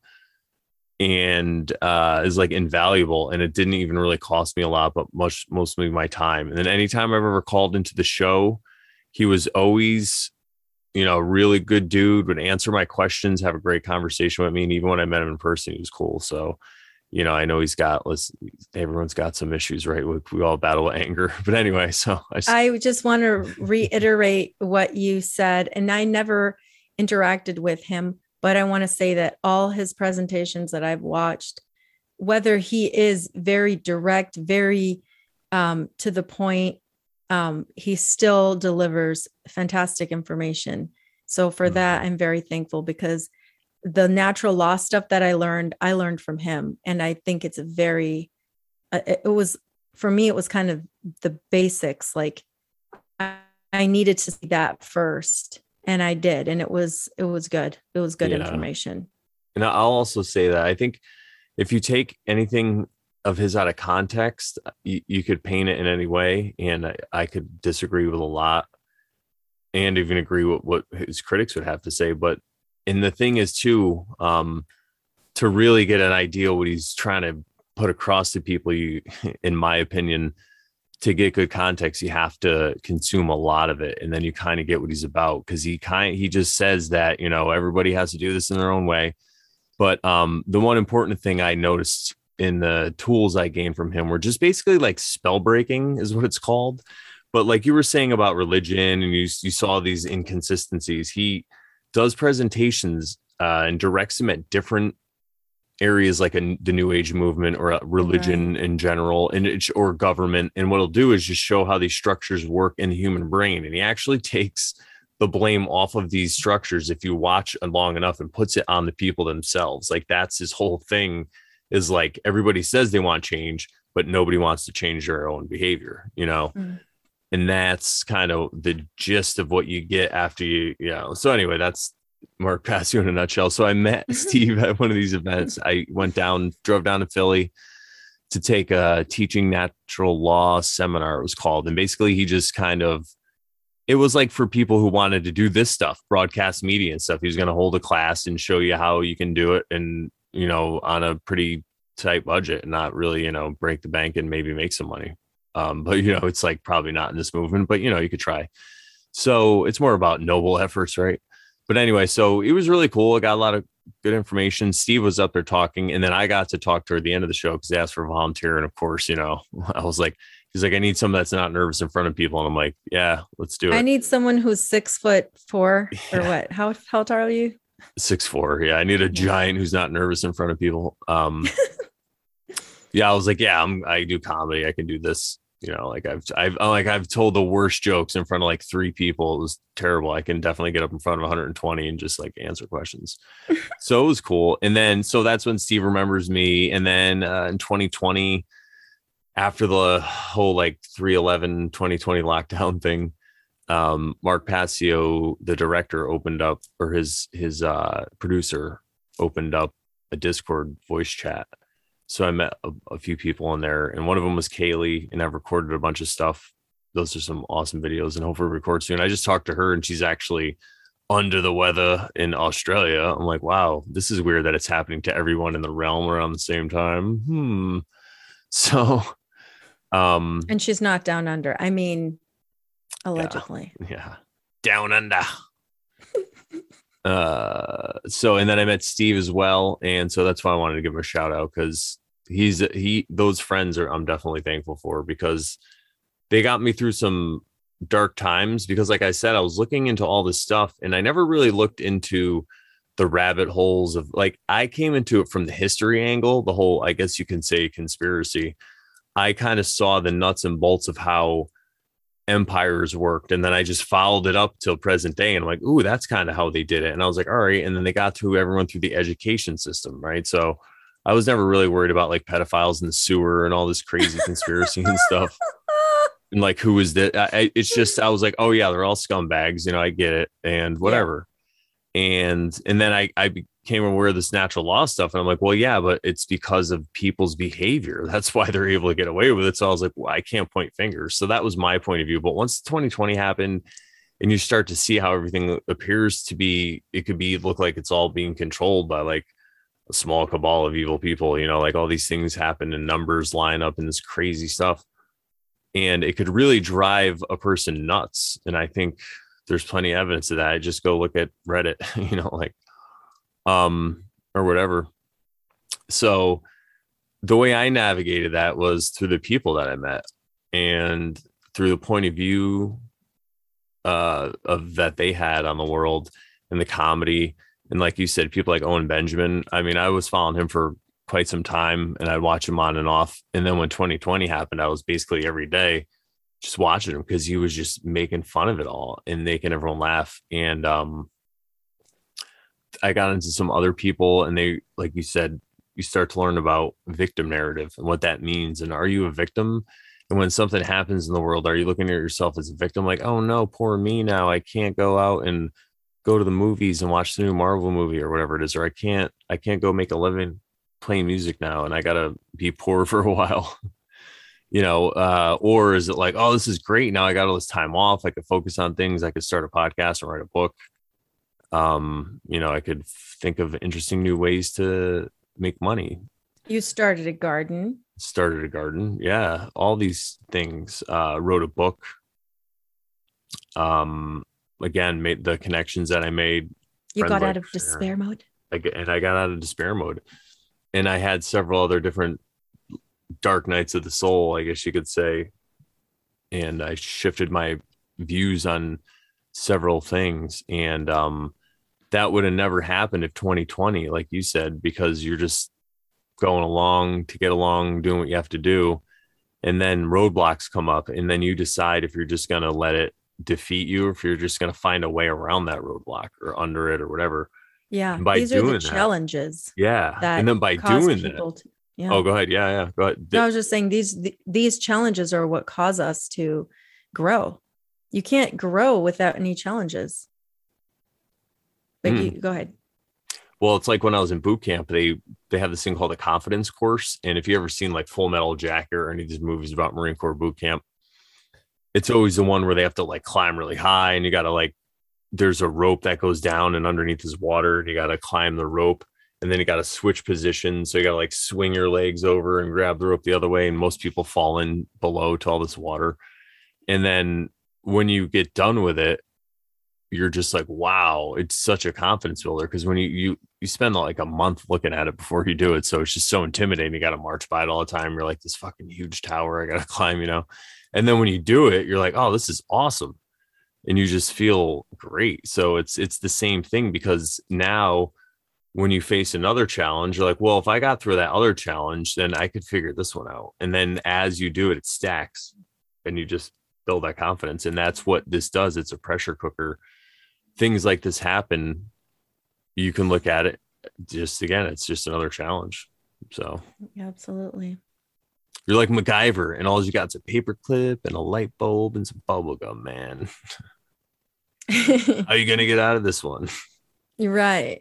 and uh is like invaluable, and it didn't even really cost me a lot, but much mostly my time. And then anytime I've ever called into the show, he was always, you know, a really good dude, would answer my questions, have a great conversation with me. And even when I met him in person, he was cool. So, you know, I know he's got, let's, everyone's got some issues, right? We, we all battle anger. But anyway, so I, I just want to reiterate what you said. And I never interacted with him, but I want to say that all his presentations that I've watched, whether he is very direct, very um, to the point, um, he still delivers fantastic information. So for mm-hmm. that, I'm very thankful, because the natural law stuff that I learned, I learned from him. And I think it's a very, uh, it was, for me, it was kind of the basics. Like I, I needed to see that first. And I did. And it was, it was good. It was good yeah. information. And I'll also say that I think if you take anything of his out of context, you, you could paint it in any way. And I, I could disagree with a lot and even agree with what his critics would have to say. But, and the thing is too, um, to really get an idea what he's trying to put across to people, you, in my opinion, to get good context, you have to consume a lot of it. And then you kind of get what he's about. Cause he kind he just says that, you know, everybody has to do this in their own way. But um, the one important thing I noticed in the tools I gained from him were just basically like spell breaking is what it's called. But like you were saying about religion and you, you saw these inconsistencies, he does presentations uh, and directs them at different areas like a, the New Age movement or a religion right. in general, and it, or government. And what he'll do is just show how these structures work in the human brain. And he actually takes the blame off of these structures if you watch long enough and puts it on the people themselves. Like that's his whole thing, is like everybody says they want change, but nobody wants to change their own behavior, you know? Mm. And that's kind of the gist of what you get after you, you know. So anyway, that's Mark Passio in a nutshell. So I met Steve at one of these events. I went down, drove down to Philly to take a teaching natural law seminar, it was called. And basically he just kind of, it was like for people who wanted to do this stuff, broadcast media and stuff. He was going to hold a class and show you how you can do it. And, you know, on a pretty tight budget and not really, you know, break the bank and maybe make some money. Um, but, you know, it's like probably not in this movement, but, you know, you could try. So it's more about noble efforts, right? But anyway, so it was really cool. I got a lot of good information. Steve was up there talking, and then I got to talk toward the end of the show because they asked for a volunteer. And of course, you know, I was like, he's like, I need someone that's not nervous in front of people. And I'm like, yeah, let's do it. I need someone who's six foot four or yeah. what? How, how tall are you? Six, four. Yeah. I need a yeah. giant who's not nervous in front of people. Um, yeah. I was like, yeah, I'm, I do comedy. I can do this. You know, like I've, I've, like I've told the worst jokes in front of like three people. It was terrible. I can definitely get up in front of one hundred twenty and just like answer questions. So it was cool. And then, so that's when Steve remembers me. And then uh, in twenty twenty, after the whole like three eleven twenty twenty lockdown thing, um, Mark Passio, the director, opened up, or his, his uh, producer opened up a Discord voice chat. So I met a, a few people in there, and one of them was Kaylee, and I've recorded a bunch of stuff. Those are some awesome videos, and hopefully record soon. I just talked to her, and she's actually under the weather in Australia. I'm like, wow, this is weird that it's happening to everyone in the realm around the same time. Hmm. So, um, and she's not down under. I mean, allegedly. Yeah. yeah. Down under. Uh, so, and then I met Steve as well. And so that's why I wanted to give him a shout out, because he's, he, those friends are, I'm definitely thankful for, because they got me through some dark times. Because like I said, I was looking into all this stuff and I never really looked into the rabbit holes of, like, I came into it from the history angle, the whole, I guess you can say, conspiracy. I kind of saw the nuts and bolts of how empires worked, and then I just followed it up till present day, and I'm like, ooh, that's kind of how they did it. And I was like, all right. And then they got to everyone through the education system, right? So I was never really worried about like pedophiles in the sewer and all this crazy conspiracy and stuff, and like who is that. I, it's just, I was like, oh yeah, they're all scumbags, you know, I get it, and whatever. Yeah. and and then I I became aware of this natural law stuff, and I'm like, well, yeah, but it's because of people's behavior. That's why they're able to get away with it. So I was like, well, I can't point fingers. So that was my point of view. But once twenty twenty happened and you start to see how everything appears to be, it could be look like it's all being controlled by like a small cabal of evil people, you know, like all these things happen and numbers line up and this crazy stuff. And it could really drive a person nuts. And I think there's plenty of evidence of that. I just go look at Reddit, you know, like, um, or whatever. So the way I navigated that was through the people that I met and through the point of view uh, of that they had on the world and the comedy. And like you said, people like Owen Benjamin. I mean, I was following him for quite some time and I'd watch him on and off. And then when twenty twenty happened, I was basically every day just watching him because he was just making fun of it all and making everyone laugh. And, um, I got into some other people, and they, like you said, you start to learn about victim narrative and what that means. And are you a victim? And when something happens in the world, are you looking at yourself as a victim? Like, oh no, poor me now. I can't go out and go to the movies and watch the new Marvel movie or whatever it is. Or I can't, I can't go make a living playing music now. And I got to be poor for a while, you know? Uh, or is it like, oh, this is great. Now I got all this time off. I could focus on things. I could start a podcast or write a book. Um, you know, I could think of interesting new ways to make money. You started a garden. Started a garden. Yeah. All these things. Uh, wrote a book. Um, again, made the connections that I made. You got like out of despair Sharon. mode. I, and I got out of despair mode. And I had several other different dark nights of the soul, I guess you could say. And I shifted my views on several things. And um, that would have never happened if twenty twenty, like you said, because you're just going along to get along, doing what you have to do. And then roadblocks come up. And then you decide if you're just going to let it defeat you, or if you're just going to find a way around that roadblock or under it or whatever. Yeah. And by These doing are the that, challenges. yeah. That and then by doing that, to, yeah. oh, go ahead. Yeah. Yeah. Go ahead. No, I was just saying these, th- these challenges are what cause us to grow. You can't grow without any challenges. But mm. you go ahead. Well, it's like when I was in boot camp, they they have this thing called a confidence course. And if you ever seen like Full Metal Jacket or any of these movies about Marine Corps boot camp, it's always the one where they have to like climb really high, and you got to like, there's a rope that goes down and underneath is water, and you got to climb the rope, and then you got to switch positions. So you got to like swing your legs over and grab the rope the other way. And most people fall in below to all this water. And then when you get done with it, you're just like, wow, it's such a confidence builder. Because when you, you, you spend like a month looking at it before you do it. So it's just so intimidating. You got to march by it all the time. You're like, this fucking huge tower I got to climb, you know? And then when you do it, you're like, oh, this is awesome. And you just feel great. So it's, it's the same thing, because now when you face another challenge, you're like, well, if I got through that other challenge, then I could figure this one out. And then as you do it, it stacks, and you just build that confidence. And that's what this does. It's a pressure cooker. Things like this happen, you can look at it just, again, it's just another challenge. So absolutely. You're like MacGyver, and all you got is a paper clip and a light bulb and some bubble gum, man. How are you going to get out of this one? You're right.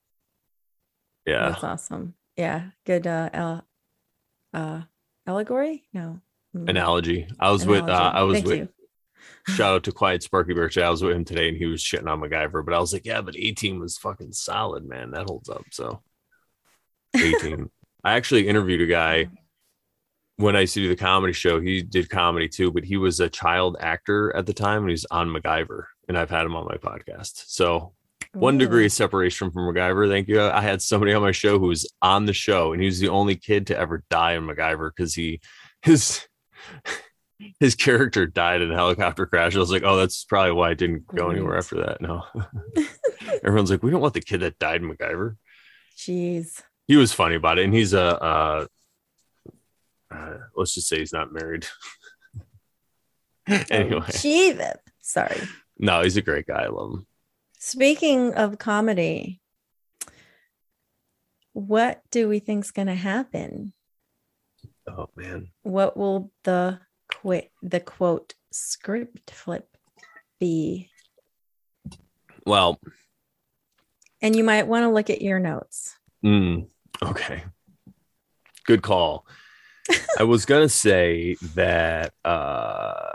Yeah. That's awesome. Yeah. Good. Uh, uh, uh allegory? No. Analogy. I was Analogy. with, uh, I was Thank with, you. Shout out to Quiet Sparky Birch. I was with him today, and he was shitting on MacGyver, but I was like, yeah, but A-Team was fucking solid, man. That holds up. So A-Team. I actually interviewed a guy when I used to do the comedy show. He did comedy too, but he was a child actor at the time, and he's on MacGyver, and I've had him on my podcast. So one Ooh. degree of separation from MacGyver. Thank you. I had somebody on my show who was on the show, and he was the only kid to ever die in MacGyver, because he, his, his character died in a helicopter crash. I was like, oh, that's probably why I didn't go Great. anywhere after that. No. Everyone's like, we don't want the kid that died in MacGyver. Jeez. He was funny about it. And he's a, uh, uh, let's just say he's not married. Anyway. Jesus. Sorry. No, he's a great guy. I love him. Speaking of comedy, what do we think's going to happen? Oh, man. What will the quit the quote script flip be? Well, and you might want to look at your notes. Mm, okay. Good call. I was gonna say that uh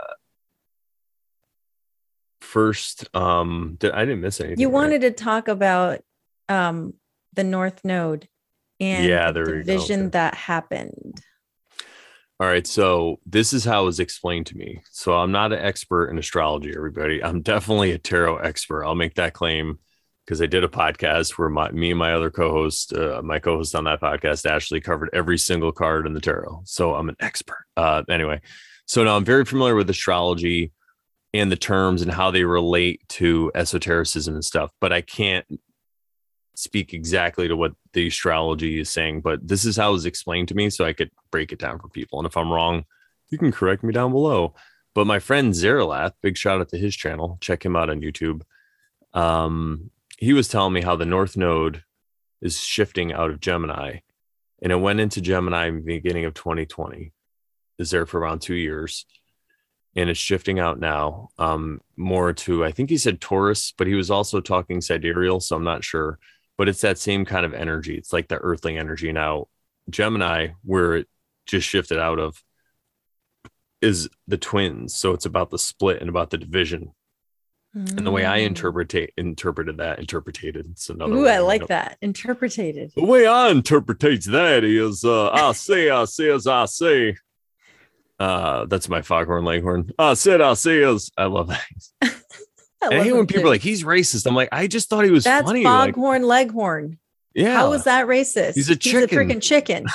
first, um did, I didn't miss anything. You wanted right? to talk about um the North Node and yeah, the division that happened. All right, so this is how it was explained to me. So I'm not an expert in astrology, everybody. I'm definitely a tarot expert. I'll make that claim, because I did a podcast where my, me and my other co-host, uh, my co-host on that podcast, Ashley, covered every single card in the tarot. So I'm an expert. Uh, anyway, so now I'm very familiar with astrology and the terms and how they relate to esotericism and stuff, but I can't speak exactly to what the astrology is saying, but this is how it was explained to me, so I could break it down for people. And if I'm wrong, you can correct me down below. But my friend Zeralath, big shout out to his channel, check him out on YouTube. Um, he was telling me how the North Node is shifting out of Gemini, and it went into Gemini in the beginning of twenty twenty. Is there for around two years, and it's shifting out now, um, more to, I think he said Taurus, but he was also talking sidereal, so I'm not sure. But it's that same kind of energy. It's like the earthling energy. Now, Gemini, where it just shifted out of, is the twins. So it's about the split and about the division. And the way I Mm. interpret interpreted that, interpreted, it's another Ooh, way. I You like know. that. Interpreted. The way I interpret that is, uh, I say, I say as I say. Uh, that's my Foghorn Leghorn. I said, I say as. I love that. I And I love hate him when people too. are like, he's racist. I'm like, I just thought he was That's funny. Like, Foghorn Leghorn. yeah, How is that racist? he's a chicken. He's a freaking chicken.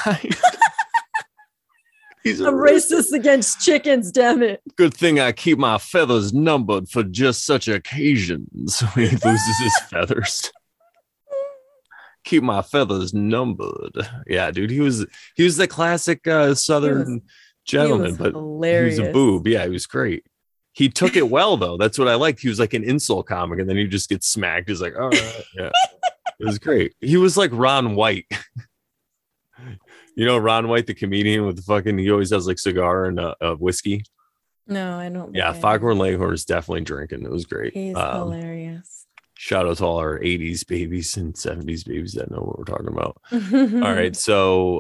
He's a I'm racist against chickens, damn it. Good thing I keep my feathers numbered for just such occasions when he loses his feathers. Keep my feathers numbered. Yeah, dude, he was he was the classic uh, Southern was, gentleman, but hilarious. he was a boob. Yeah, he was great. He took it well though. That's what I liked. He was like an insult comic, and then he just gets smacked. He's like, all right, yeah, it was great. He was like Ron White. You know Ron White, the comedian with the fucking, he always has like cigar and uh, uh, whiskey. No, I don't. Yeah, Foghorn Leghorn is definitely drinking. It was great. He's um, hilarious. Shout out to all our eighties babies and seventies babies that know what we're talking about. All right, so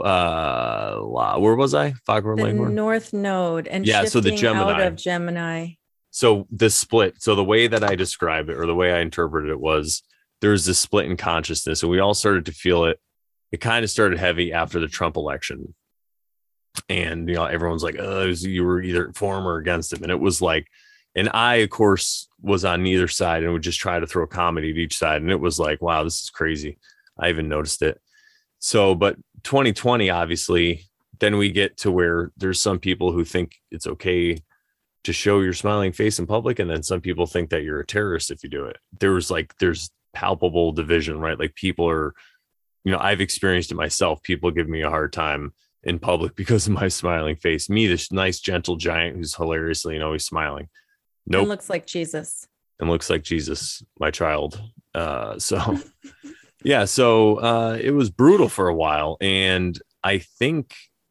uh, where was I? Foghorn the Leghorn? North Node and yeah, so the Gemini. Out of Gemini. So the split. So the way that I describe it, or the way I interpreted it, was there's this split in consciousness, and we all started to feel it. It kind of started heavy after the Trump election. And, you know, everyone's like, oh, was, you were either for him or against him. And it was like, and I, of course, was on neither side and would just try to throw comedy to each side. And it was like, wow, this is crazy. I even noticed it. So, but twenty twenty, obviously, then we get to where there's some people who think it's okay to show your smiling face in public. And then some people think that you're a terrorist if you do it. There was like, there's palpable division, right? Like people are, you know, I've experienced it myself. People give me a hard time in public because of my smiling face. Me, this nice, gentle giant who's hilariously and always smiling. Nope. And looks like Jesus. And looks like Jesus, my child. Uh, so, yeah, so uh, it was brutal for a while. And I think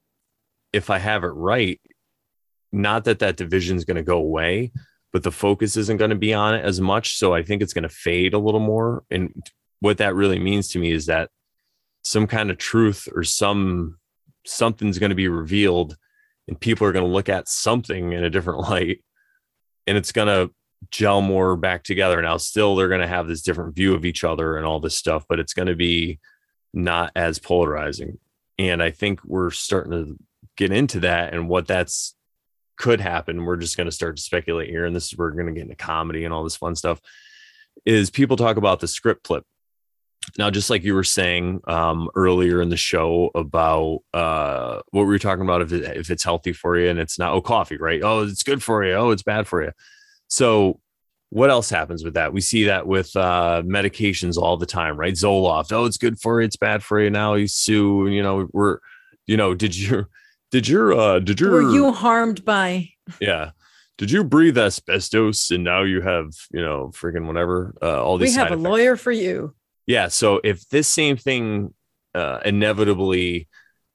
if I have it right, not that that division is going to go away, but the focus isn't going to be on it as much. So I think it's going to fade a little more. And what that really means to me is that some kind of truth or some something's going to be revealed and people are going to look at something in a different light and it's going to gel more back together. Now, still, they're going to have this different view of each other and all this stuff, but it's going to be not as polarizing. And I think we're starting to get into that and what that's could happen. We're just going to start to speculate here. And this is where we're going to get into comedy and all this fun stuff is people talk about the script flip. Now, just like you were saying um, earlier in the show about uh, what were you talking about? If, it, if it's healthy for you and it's not, oh, coffee, right? Oh, it's good for you. Oh, it's bad for you. So what else happens with that? We see that with uh, medications all the time, right? Zoloft. Oh, it's good for you. It's bad for you. Now you sue. You know, we're, you know, did you, did your, uh, did your, were you harmed by? Yeah. Did you breathe asbestos and now you have, you know, freaking whatever, uh, all these. We have a effects. lawyer for you. Yeah. So if this same thing uh, inevitably,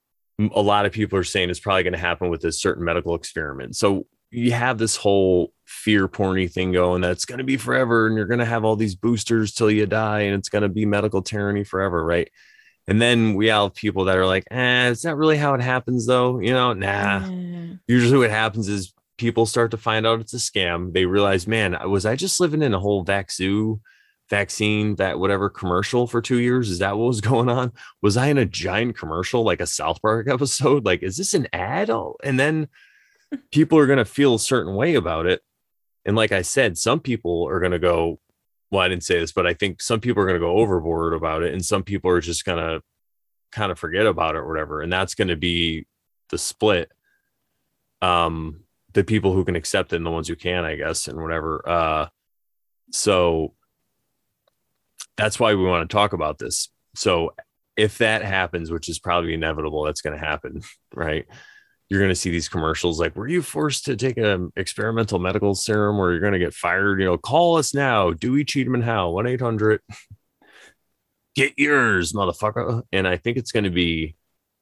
a lot of people are saying it's probably going to happen with this certain medical experiment. So you have this whole fear porny thing going that's going to be forever. And you're going to have all these boosters till you die. And it's going to be medical tyranny forever. Right. And then we have people that are like, eh, it's not really how it happens though. You know, nah, mm. Usually what happens is people start to find out it's a scam. They realize, man, was I just living in a whole vaccine? vaccine, that whatever commercial for two years? Is that what was going on? Was I in a giant commercial, like a South Park episode? Like, is this an ad? Oh, and then people are going to feel a certain way about it. And like I said, some people are going to go, well, I didn't say this, but I think some people are going to go overboard about it. And some people are just going to kind of forget about it or whatever. And that's going to be the split. Um, the people who can accept it and the ones who can, I guess, and whatever. Uh, so that's why we want to talk about this. So if that happens, which is probably inevitable, that's going to happen, right? You're going to see these commercials like, were you forced to take an experimental medical serum where you're going to get fired? You know, call us now. Dewey, Cheatham and Howe, one eight hundred Get yours, motherfucker. And I think it's going to be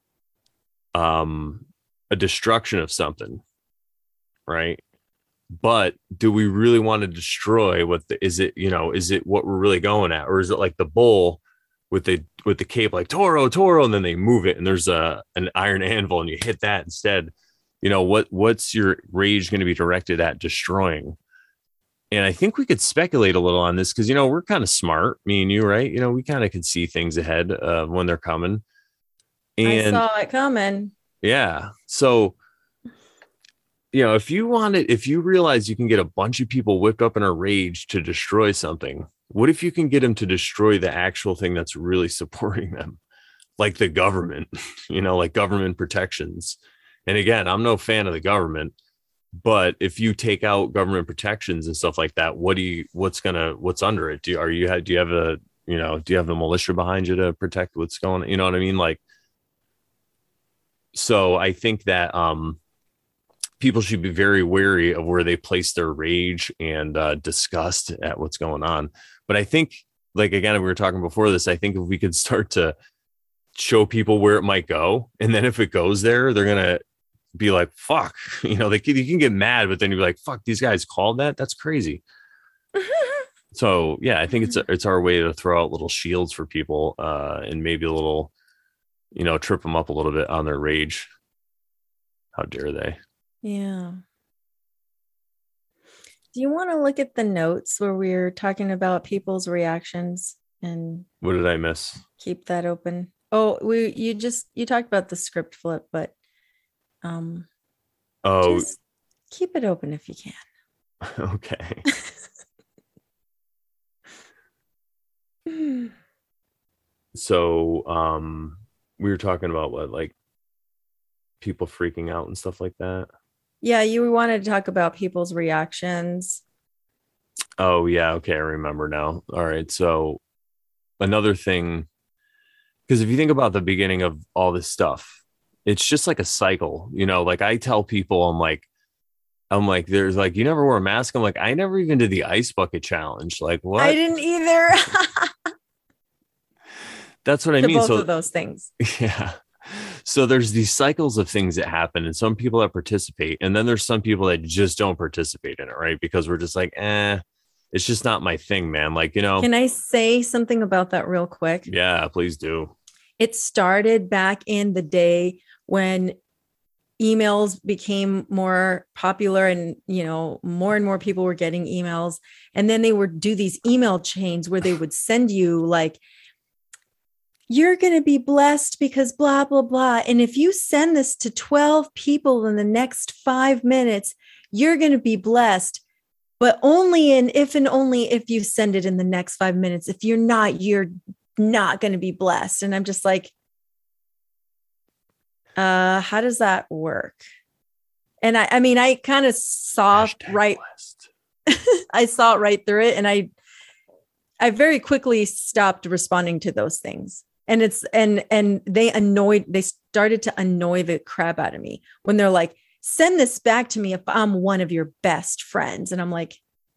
um, a destruction of something, right? But do we really want to destroy what the, is it, you know, is it what we're really going at? Or is it like the bull with the, with the cape, like Toro, Toro, and then they move it and there's a, an iron anvil and you hit that instead? You know, what, what's your rage going to be directed at destroying? and I think we could speculate a little on this because, you know, we're kind of smart, me and you, right? You know, we kind of can see things ahead uh, when they're coming. I And saw it coming. yeah, so, you know, if you want it, if you realize you can get a bunch of people whipped up in a rage to destroy something, what if you can get them to destroy the actual thing that's really supporting them, like the government, you know, like government protections? And again, I'm no fan of the government, but if you take out government protections and stuff like that, what do you, what's gonna, what's under it? Do you, are you, do you have a, you know, do you have the militia behind you to protect what's going on? You know what I mean? Like, so I think that, um, people should be very wary of where they place their rage and uh, disgust at what's going on. But I think, like, again, we were talking before this, I think if we could start to show people where it might go, and then if it goes there, they're going to be like, fuck, you know, they can, you can get mad, but then you're like, fuck, these guys called that. That's crazy. So, yeah, I think it's, it's our way to throw out little shields for people uh, and maybe a little, you know, trip them up a little bit on their rage. How dare they? Yeah. Do you want to look at the notes where we're talking about people's reactions and what did I miss? Keep that open. Oh, we you just you talked about the script flip, but um oh just keep it open if you can. Okay. So um we were talking about what, like people freaking out and stuff like that. Yeah, you wanted to talk about people's reactions. Oh, yeah. Okay. I remember now. All right. So another thing, because if you think about the beginning of all this stuff, it's just like a cycle, you know, like I tell people, I'm like, I'm like, there's like, you never wore a mask. I'm like, I never even did the ice bucket challenge. Like, what? I didn't either. That's what I to mean. Both so of those things. Yeah. So there's these cycles of things that happen, and some people that participate, and then there's some people that just don't participate in it, right? Because we're just like, eh, it's just not my thing, man. Like, you know. Can I say something about that real quick? Yeah, please do. It started back in the day when emails became more popular and, you know, more and more people were getting emails. And then they would do these email chains where they would send you like, you're going to be blessed because blah, blah, blah. And if you send this to twelve people in the next five minutes, you're going to be blessed, but only in if and only if you send it in the next five minutes. If you're not, you're not going to be blessed. And I'm just like, uh, how does that work? And I, I mean, I kind of saw Hashtag right. I saw right through it. And I, I very quickly stopped responding to those things. And it's, and, and they annoyed, they started to annoy the crap out of me when they're like, send this back to me if I'm one of your best friends. And I'm like,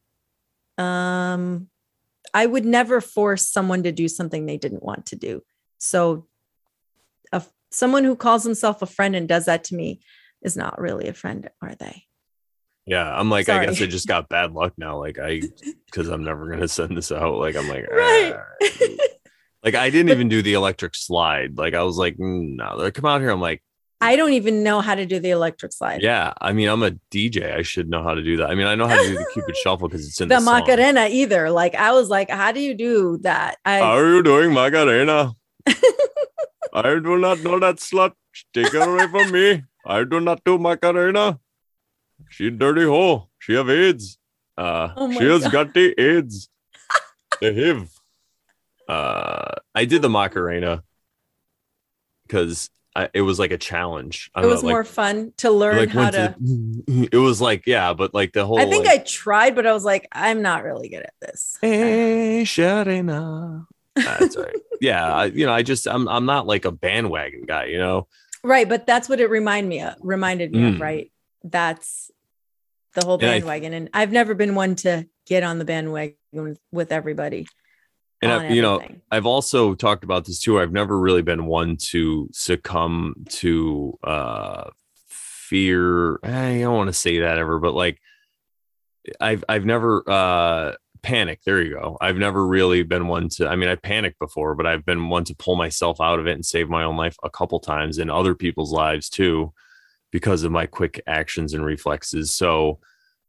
um, I would never force someone to do something they didn't want to do. So a, someone who calls himself a friend and does that to me is not really a friend, are they? Yeah, I'm like, Sorry. I guess I just got bad luck now. Like I, because I'm never gonna send this out. Like I'm like, right. Ah. Like I didn't but, even do the electric slide. Like I was like, mm, no, they come out here. I'm like, I don't even know how to do the electric slide. Yeah, I mean, I'm a D J. I should know how to do that. I mean, I know how to do the Cupid Shuffle because it's in the, the Macarena song. Either. Like I was like, how do you do that? I, how are you doing, Macarena? I do not know that slut. Take her away from me. I do not do Macarena. She dirty hoe. She have AIDS. Uh, oh she has God. got the AIDS. The H I V. Uh, I did the Macarena because it was like a challenge. I it was know, more like, fun to learn like how to. to. It was like, yeah, but like the whole. I think like, I tried, but I was like, I'm not really good at this. Hey, Sharina. That's right. Yeah, I, you know, I just I'm I'm not like a bandwagon guy, you know. Right, but that's what it reminded me of. Reminded me mm. of, right? That's the whole bandwagon, and, I, and I've never been one to get on the bandwagon with, with everybody. And I, you know, I've also talked about this too. I've never really been one to succumb to uh, fear. I don't want to say that ever, but like, I've I've never uh, panicked. There you go. I've never really been one to. I mean, I panicked before, but I've been one to pull myself out of it and save my own life a couple times and other people's lives too, because of my quick actions and reflexes. So.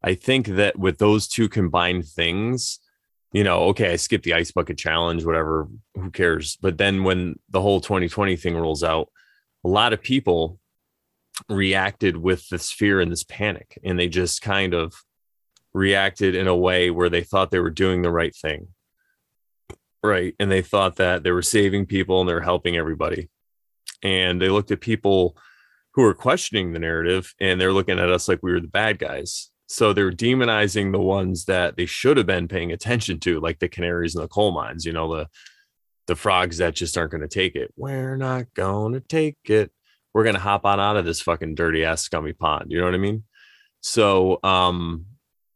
I think that with those two combined things, you know, okay, I skipped the ice bucket challenge, whatever, who cares? But then when the whole twenty twenty thing rolls out, a lot of people reacted with this fear and this panic, and they just kind of reacted in a way where they thought they were doing the right thing. Right. And they thought that they were saving people and they were helping everybody. And they looked at people who were questioning the narrative, and they're looking at us like we were the bad guys. So they're demonizing the ones that they should have been paying attention to, like the canaries in the coal mines, you know, the the frogs that just aren't going to take it. We're not going to take it. We're going to hop on out of this fucking dirty ass scummy pond. You know what I mean? So um,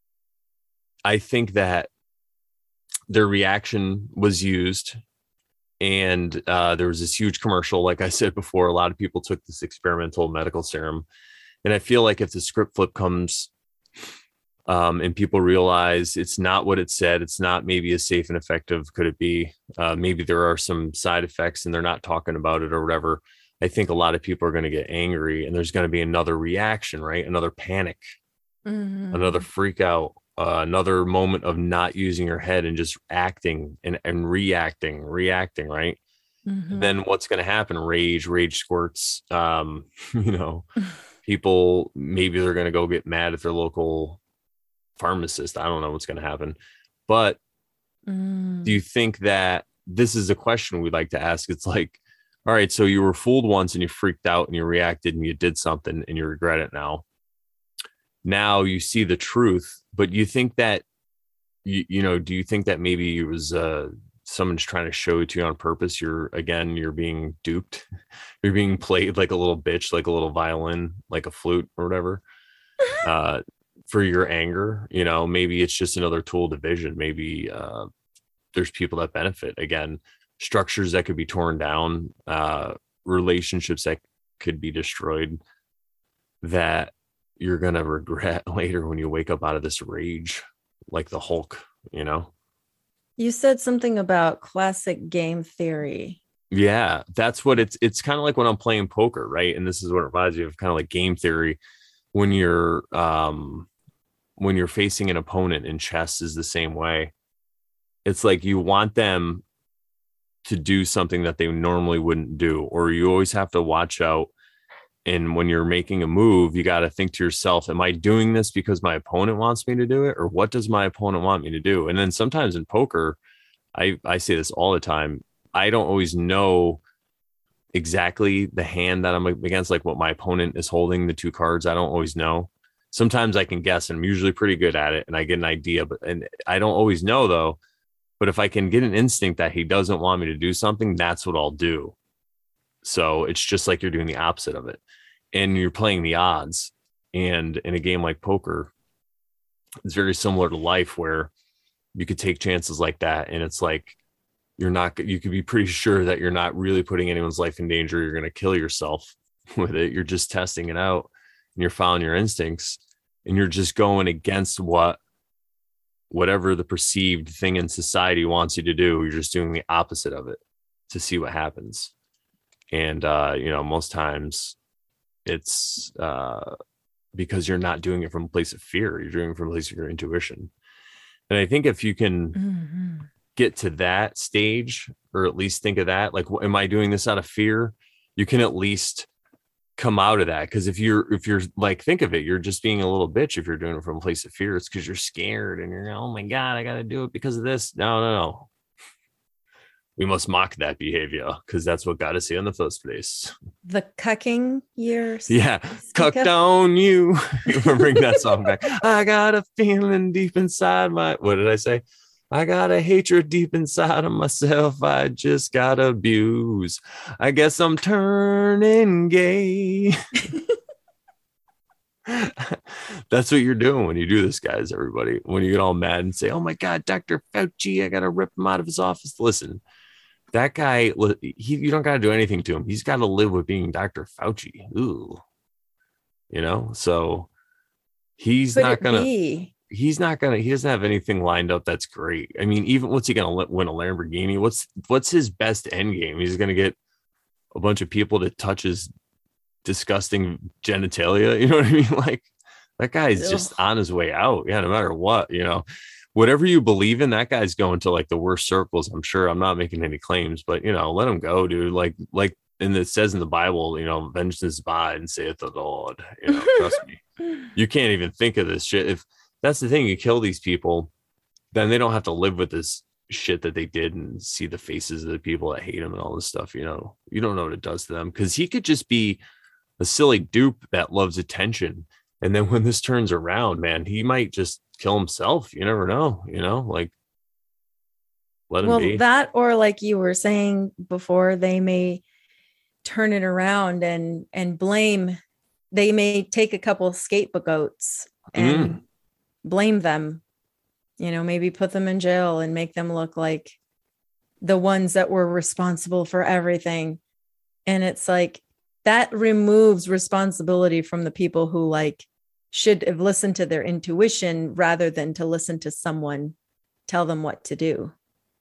I think that their reaction was used, and uh, there was this huge commercial. Like I said before, a lot of people took this experimental medical serum. And I feel like if the script flip comes um, and people realize it's not what it said, it's not maybe as safe and effective could it be, uh, maybe there are some side effects and they're not talking about it or whatever, I think a lot of people are going to get angry, and there's going to be another reaction, right? Another panic, mm-hmm. another freak out, uh, another moment of not using your head and just acting and, and reacting, reacting, right? Mm-hmm. Then what's going to happen? Rage, rage squirts, um, you know, people, maybe they're going to go get mad at their local pharmacist. I don't know what's going to happen. But mm. do you think that this is a question we'd like to ask? It's like, all right, so you were fooled once and you freaked out and you reacted and you did something and you regret it now. Now you see the truth, but you think that, you, you know, do you think that maybe it was uh, someone's trying to show it to you on purpose? You're, again, you're being duped. You're being played like a little bitch, like a little violin, like a flute or whatever, uh, for your anger. You know, maybe it's just another tool of division. Maybe uh, there's people that benefit. Again, structures that could be torn down, uh, relationships that could be destroyed, that you're going to regret later when you wake up out of this rage, like the Hulk, you know? You said something about classic game theory. Yeah, that's what it's, it's kind of like when I'm playing poker, right? And this is what it reminds me of, kind of like game theory. When you're, um, when you're facing an opponent in chess is the same way. It's like you want them to do something that they normally wouldn't do, or you always have to watch out. And when you're making a move, you got to think to yourself, am I doing this because my opponent wants me to do it? Or what does my opponent want me to do? And then sometimes in poker, I, I say this all the time, I don't always know exactly the hand that I'm against, like what my opponent is holding, the two cards. I don't always know. Sometimes I can guess, and I'm usually pretty good at it, and I get an idea, but and I don't always know though. But if I can get an instinct that he doesn't want me to do something, that's what I'll do. So it's just like you're doing the opposite of it, and you're playing the odds. And in a game like poker, it's very similar to life, where you could take chances like that. And it's like, you're not, you could be pretty sure that you're not really putting anyone's life in danger. You're going to kill yourself with it. You're just testing it out, and you're following your instincts, and you're just going against what, whatever the perceived thing in society wants you to do. You're just doing the opposite of it to see what happens. And, uh, you know, most times it's uh, because you're not doing it from a place of fear. You're doing it from a place of your intuition. And I think if you can mm-hmm. get to that stage, or at least think of that, like, am I doing this out of fear? You can at least come out of that. Because if you're, if you're like, think of it, you're just being a little bitch. If you're doing it from a place of fear, it's because you're scared and you're, oh my God, I got to do it because of this. No, no, no. We must mock that behavior, because that's what got us here in the first place. The cucking years. Yeah. Cucked on you. Bring that song back. I got a feeling deep inside my, what did I say? I got a hatred deep inside of myself. I just got abused. I guess I'm turning gay. That's what you're doing when you do this, guys, everybody. When you get all mad and say, oh my God, Doctor Fauci, I got to rip him out of his office. Listen. That guy, he, you don't got to do anything to him. He's got to live with being Doctor Fauci. Ooh, you know, so he's Could not going to, he's not going to, he doesn't have anything lined up that's great. I mean, even what's he going to win, a Lamborghini? What's, what's his best end game? He's going to get a bunch of people to touch his disgusting genitalia. You know what I mean? Like, That guy's Ugh. just on his way out. Yeah, no matter what, you know, whatever you believe in, that guy's going to like the worst circles. I'm sure. I'm not making any claims, but you know, let him go, dude. Like, like, and it says in the Bible, you know, vengeance is mine, saith the Lord. You know, trust me. You can't even think of this shit. If that's the thing, you kill these people, then they don't have to live with this shit that they did and see the faces of the people that hate him and all this stuff. You know, you don't know what it does to them, because he could just be a silly dupe that loves attention. And then when this turns around, man, he might just kill himself. You never know, you know, like let him Well, be. that, or like you were saying before, they may turn it around and and blame. They may take a couple of scapegoats and Mm. blame them. You know, maybe put them in jail and make them look like the ones that were responsible for everything. And it's like that removes responsibility from the people who like should have listened to their intuition rather than to listen to someone tell them what to do.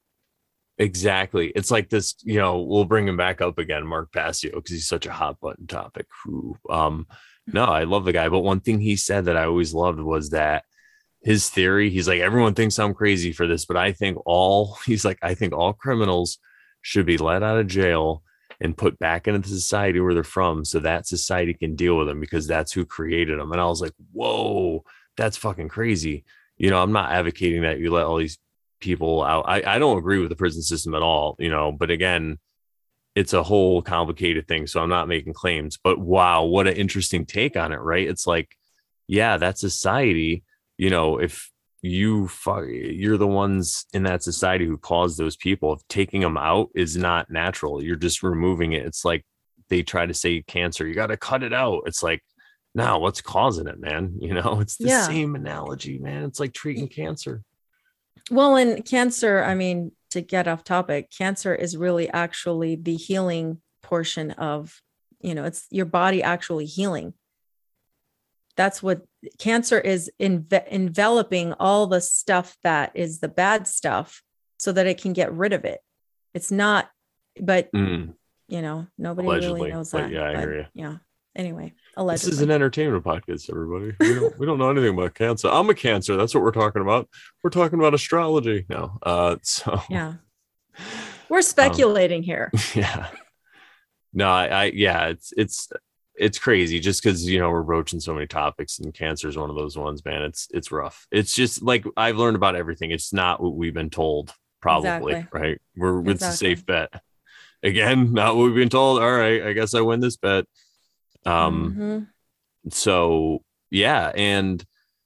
Exactly. It's like this, you know, we'll bring him back up again, Mark Passio, because he's such a hot button topic. Who, um, no, I love the guy. But one thing he said that I always loved was that his theory, he's like, everyone thinks I'm crazy for this, but I think all, he's like, I think all criminals should be let out of jail and put back into the society where they're from, so that society can deal with them, because that's who created them. And I was like, whoa, that's fucking crazy. You know, I'm not advocating that you let all these people out. I, I don't agree with the prison system at all, you know, but again, it's a whole complicated thing. So I'm not making claims, but wow, what an interesting take on it, right? It's like, yeah, that society, you know, if you you're the ones in that society who caused those people, if taking them out is not natural, you're just removing it. It's like they try to say cancer, you got to cut it out. It's like, no, what's causing it, man? You know, it's the Yeah. same analogy, man. It's like treating cancer. Well, in cancer, I mean, to get off topic, cancer is really actually the healing portion of, you know, it's your body actually healing. That's what cancer is, enve- enveloping all the stuff that is the bad stuff so that it can get rid of it. It's not, but, Mm, you know, nobody allegedly, really knows but that. yeah, I but, hear you. Yeah. Anyway, This allegedly. is an entertainment podcast, everybody. We don't, we don't know anything about cancer. I'm a cancer. That's what we're talking about. We're talking about astrology now. Uh, so Yeah. We're speculating um, here. Yeah. No, I, I yeah, it's it's it's crazy just because, you know, we're broaching so many topics, and cancer is one of those ones, man. It's it's rough. It's just like I've learned about everything. It's not what we've been told, probably, Exactly. right? We're it's a Exactly. safe bet. Again, not what we've been told. All right, I guess I win this bet. Um, Mm-hmm. so yeah, and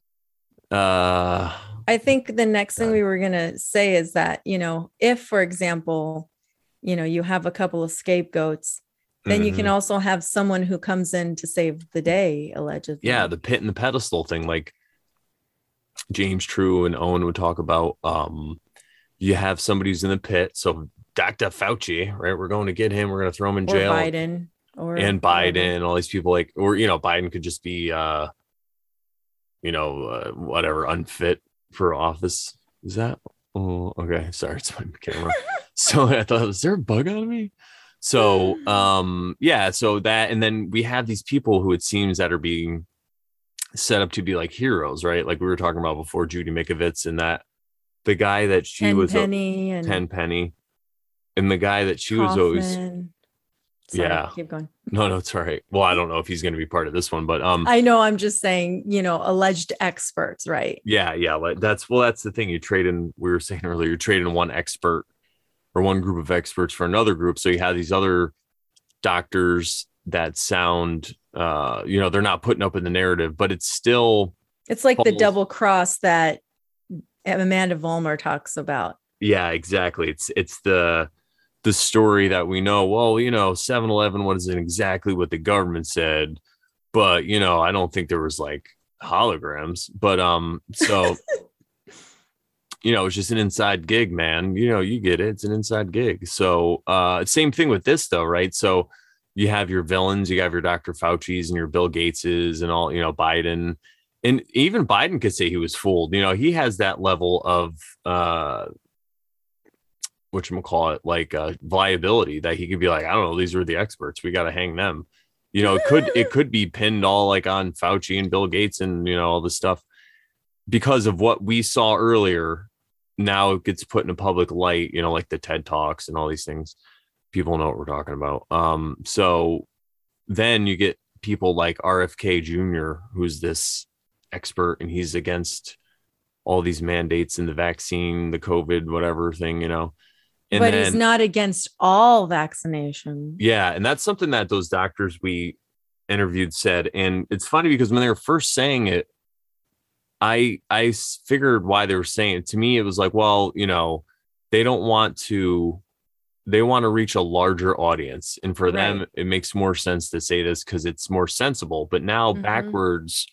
uh I think the next thing God. we were going to say is that, you know, if, for example, you know, you have a couple of scapegoats, then you can Mhm. also have someone who comes in to save the day, allegedly. Yeah, the pit and the pedestal thing, like James True and Owen would talk about. Um, you have somebody who's in the pit. So Doctor Fauci, right? We're going to get him. We're going to throw him in Or jail. Biden or And whoever. Biden, all these people, like, or you know, Biden could just be, uh, you know, uh, whatever, unfit for office. Is that? Oh, okay. Sorry, it's my camera. So I thought, was there a bug on me? So, um, yeah. So that, and then we have these people who it seems that are being set up to be like heroes, right? Like we were talking about before, Judy Mikovits, and that the guy that she Ten was, a, Penny and Tenpenny, and the guy that she was always, Kaufman. Sorry, yeah. keep going. No, no, it's all right. Well, I don't know if he's going to be part of this one, but um, I know, I'm just saying, you know, alleged experts, right? yeah, yeah. Like that's well, that's the thing. You trade in. We were saying earlier, you trade in one expert or one group of experts for another group. So you have these other doctors that sound, uh, you know, they're not putting up in the narrative, but it's still. It's like the falls- double cross that Amanda Vollmer talks about. Yeah, exactly. It's it's the the story that we know. Well, you know, seven eleven wasn't exactly what the government said, but you know, I don't think there was like holograms. But um, so you know, it's just an inside gig, man. You know, you get it. It's an inside gig. So uh, same thing with this, though, right? So you have your villains, you have your Doctor Fauci's and your Bill Gateses and all, you know, Biden. And even Biden could say he was fooled. You know, he has that level of uh, whatchamacallit, like uh, viability that he could be like, I don't know, these were the experts. We got to hang them. You know, it could it could be pinned all like on Fauci and Bill Gates and, you know, all this stuff because of what we saw earlier. Now it gets put in a public light, you know, like the TED Talks and all these things. People know what we're talking about. Um, so then you get people like R F K Junior, who's this expert, and he's against all these mandates and the vaccine, the COVID, whatever thing, you know. And but then, he's not against all vaccination. yeah, and that's something that those doctors we interviewed said. And it's funny because when they were first saying it, I I figured why they were saying it. To me, it was like, well, you know, they don't want to, they want to reach a larger audience. And for them, Right. it makes more sense to say this because it's more sensible. But now Mhm. backwards,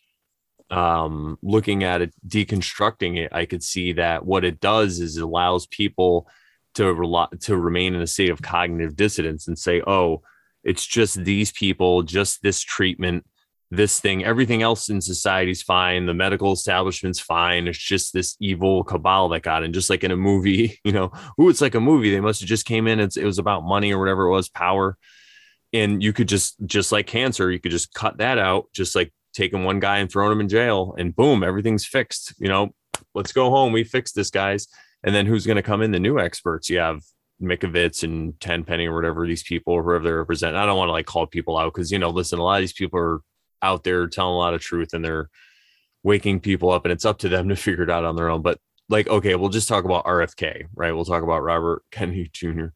um, looking at it, deconstructing it, I could see that what it does is it allows people to rely, to remain in a state of cognitive dissonance and say, oh, it's just these people, just this treatment, this thing, everything else in society's fine. The medical establishment's fine. It's just this evil cabal that got in, just like in a movie, you know, ooh, it's like a movie. They must have just came in. It's, it was about money or whatever it was, power. And you could just, just like cancer, you could just cut that out, just like taking one guy and throwing him in jail and boom, everything's fixed. You know, let's go home. We fixed this, guys. And then who's going to come in? The new experts. You have Mikovits and Tenpenny or whatever, these people, or whoever they represent. I don't want to like call people out because, you know, listen, a lot of these people are out there telling a lot of truth and they're waking people up, and it's up to them to figure it out on their own. But like, okay, we'll just talk about R F K, right? We'll talk about Robert Kennedy Junior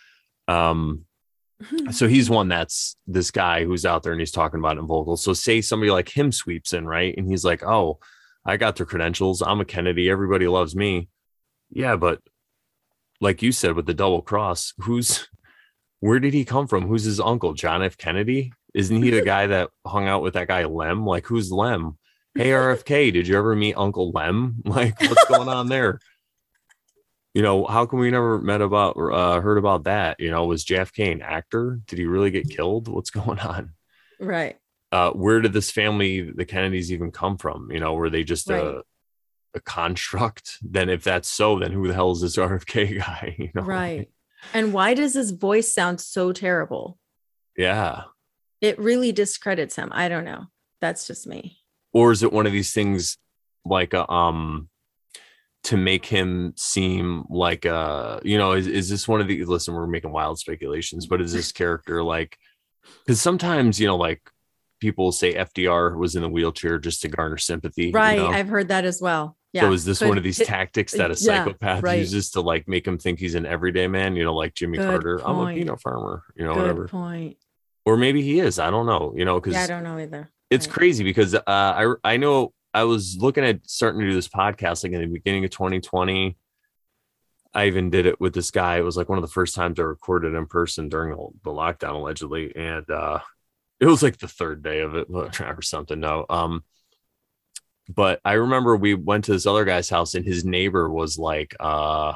Um, so he's one that's this guy who's out there and he's talking about it in vocals. So say somebody like him sweeps in, right? And he's like, oh, I got the credentials. I'm a Kennedy. Everybody loves me. Yeah, but like you said, with the double cross, who's, where did he come from? Who's his uncle? John F. Kennedy? Isn't he the guy that hung out with that guy Lem? Like, who's Lem? Hey, R F K, did you ever meet Uncle Lem? Like, what's going on there? You know, how come we never met about, uh, heard about that? You know, was J F K an actor? Did he really get killed? What's going on? Right. Uh, where did this family, the Kennedys, even come from? You know, were they just Right. a, a construct? Then if that's so, then who the hell is this R F K guy? You know? Right. And why does his voice sound so terrible? Yeah. It really discredits him. I don't know. That's just me. Or is it one of these things like a, um, to make him seem like uh you know, is, is this one of the, listen, we're making wild speculations, but is this character like, because sometimes, you know, like people say F D R was in the wheelchair just to garner sympathy, Right. you know? I've heard that as well. Yeah. So is this Could- one of these could- tactics that a yeah, psychopath right. uses to like make him think he's an everyday man, you know, like Jimmy Good Carter, I'm a point. peanut farmer, you know, Good whatever. point. Or maybe he is, I don't know, you know, because Yeah, I don't know either. it's Right. crazy because uh, I I know I was looking at starting to do this podcast like in the beginning of twenty twenty. I even did it with this guy. It was like one of the first times I recorded in person during the, the lockdown, allegedly, and uh, it was like the third day of it or something. No, um, but I remember we went to this other guy's house, and his neighbor was like uh,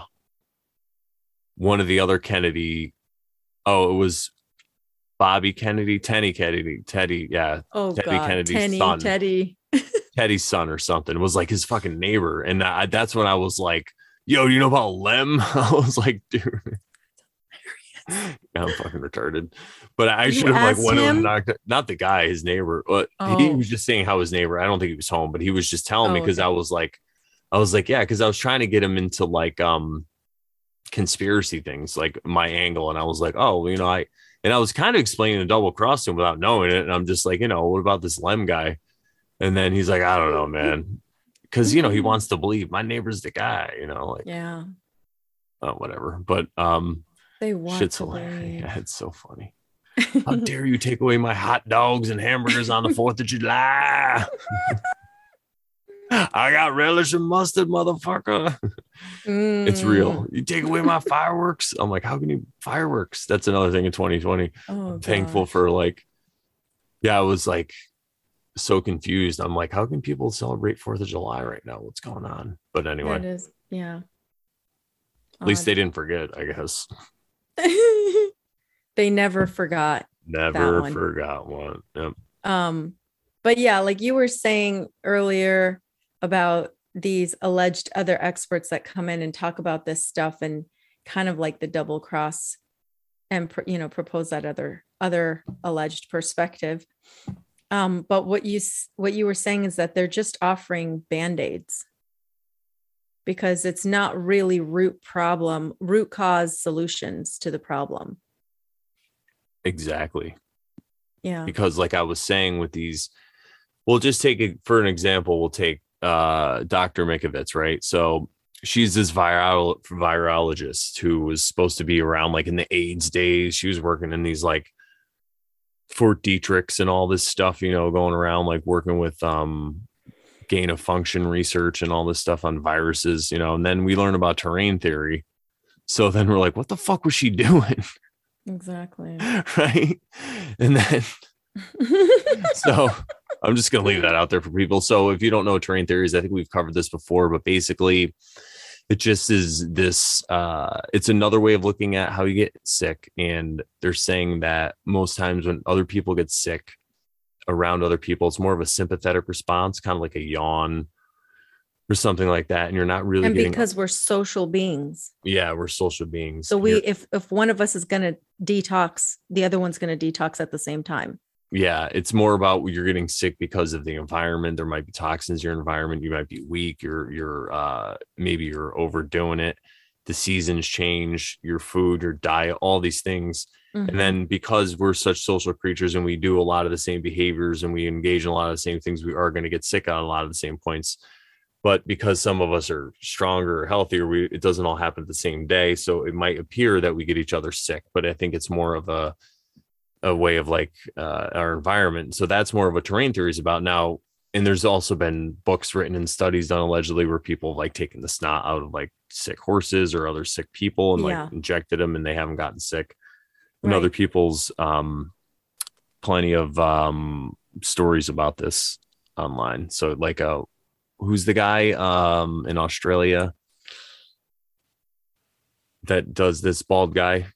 one of the other Kennedy. Oh, it was Bobby Kennedy, Tenny Kennedy, Teddy, yeah, Oh Teddy God, Kennedy's Tenny, son. Teddy. Teddy's son or something. It was like his fucking neighbor. And I, that's when I was like, yo, do you know about Lem? I was like, dude, yeah, I'm fucking retarded. But I You should have like asked went him? and knocked, not the guy, his neighbor. But he Oh. was just saying how his neighbor, I don't think he was home, but he was just telling me Oh, because okay. I was like, I was like, yeah, because I was trying to get him into like um conspiracy things, like my angle. And I was like, oh, you know, I, and I was kind of explaining the double cross to him without knowing it. And I'm just like, you know, what about this Lem guy? And then he's like, I don't know, man. Because, you know, he wants to believe my neighbor's the guy, you know, like, Yeah. oh, whatever. But um, They want shit's to hilarious. believe. Yeah, it's so funny. How dare you take away my hot dogs and hamburgers on the fourth of July? I got relish and mustard, motherfucker. It's real. Mm. You take away my fireworks. I'm like, how can you fireworks? That's another thing in twenty twenty. Oh, I'm thankful gosh. for like, yeah, I was like so confused. I'm like, how can people celebrate fourth of July right now? What's going on? But anyway, That is, yeah. at least they Odd. didn't forget, I guess. They never forgot. Never one. forgot one. Yep. Um, but yeah, like you were saying earlier about these alleged other experts that come in and talk about this stuff and kind of like the double cross and, you know, propose that other, other alleged perspective. Um, but what you, what you were saying is that they're just offering Band-Aids because it's not really root problem, root cause solutions to the problem. Exactly. Yeah. Because like I was saying with these, we'll just take it for an example. We'll take uh, Doctor Mikovits, right? So she's this viral virologist who was supposed to be around like in the AIDS days. She was working in these like Fort Detrichs and all this stuff, you know, going around like working with um, gain of function research and all this stuff on viruses, you know, and then we learn about terrain theory. So then we're like, what the fuck was she doing? Exactly. Right. And then, so I'm just going to leave that out there for people. So if you don't know terrain theories, I think we've covered this before, but basically it just is this, uh, it's another way of looking at how you get sick. And they're saying that most times when other people get sick around other people, it's more of a sympathetic response, kind of like a yawn or something like that. And you're not really and getting, because we're social beings. Yeah, we're social beings. So we, You're, if, if one of us is going to detox, the other one's going to detox at the same time. Yeah, it's more about you're getting sick because of the environment. There might be toxins in your environment. You might be weak. You're, you're, uh, maybe you're overdoing it. The seasons change, your food, your diet, all these things. Mm-hmm. And then because we're such social creatures and we do a lot of the same behaviors and we engage in a lot of the same things, we are going to get sick on a lot of the same points. But because some of us are stronger or healthier, we, it doesn't all happen the same day. So it might appear that we get each other sick, but I think it's more of a, a way of like uh, our environment. So that's more of what terrain theory is about now. And there's also been books written and studies done allegedly where people have like taken the snot out of like sick horses or other sick people and yeah. like injected them and they haven't gotten sick. And right. other people's um, plenty of um, stories about this online. So like a, who's the guy um, in Australia that does this, bald guy,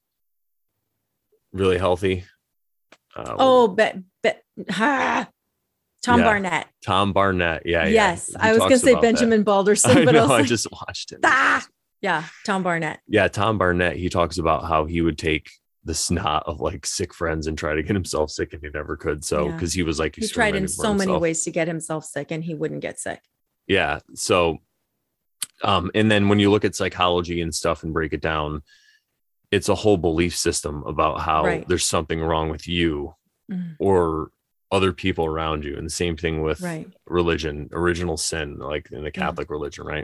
really healthy? Uh, oh, but but ah, Tom yeah. Barnett. Tom Barnett. Yeah. Yes. Yeah. I was going to say Benjamin that. Balderson, but I, know, I, was like, I just watched it. Ah! Yeah. Tom Barnett. Yeah. Tom Barnett. He talks about how he would take the snot of like sick friends and try to get himself sick and he never could. So, because yeah. he was like, he tried in so many ways to get himself sick and he wouldn't get sick. Yeah. So, um, and then when you look at psychology and stuff and break it down, it's a whole belief system about how right. there's something wrong with you mm. or other people around you. And the same thing with right. religion, original sin, like in the Catholic yeah. religion, right?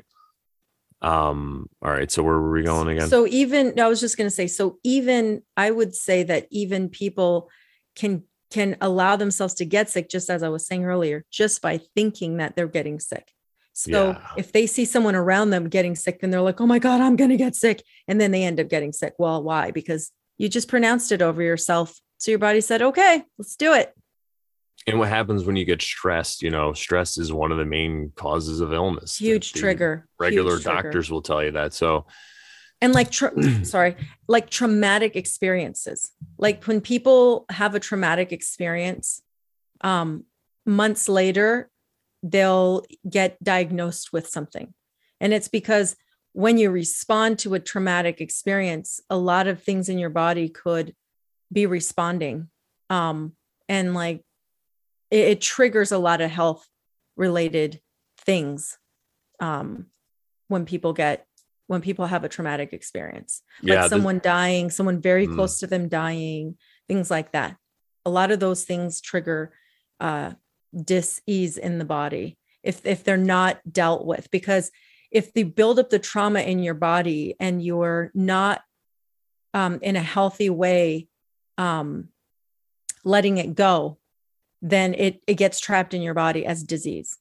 Um, all right. So where were we going again? So even, I was just going to say, so even, I would say that even people can, can allow themselves to get sick, just as I was saying earlier, just by thinking that they're getting sick. So yeah. if they see someone around them getting sick, then they're like, oh my God, I'm going to get sick. And then they end up getting sick. Well, why? Because you just pronounced it over yourself. So your body said, okay, let's do it. And what happens when you get stressed? You know, stress is one of the main causes of illness. Huge the, trigger. The regular Huge doctors trigger. will tell you that. So, and like, tra- sorry, like traumatic experiences, like when people have a traumatic experience, um, months later, they'll get diagnosed with something. And it's because when you respond to a traumatic experience, a lot of things in your body could be responding. Um, and like, it, it triggers a lot of health related things. Um, when people get, when people have a traumatic experience, like yeah, someone dying, someone very mm. close to them dying, things like that. A lot of those things trigger, uh, dis-ease in the body if if they're not dealt with, because if they build up the trauma in your body and you're not um, in a healthy way um, letting it go, then it it gets trapped in your body as disease,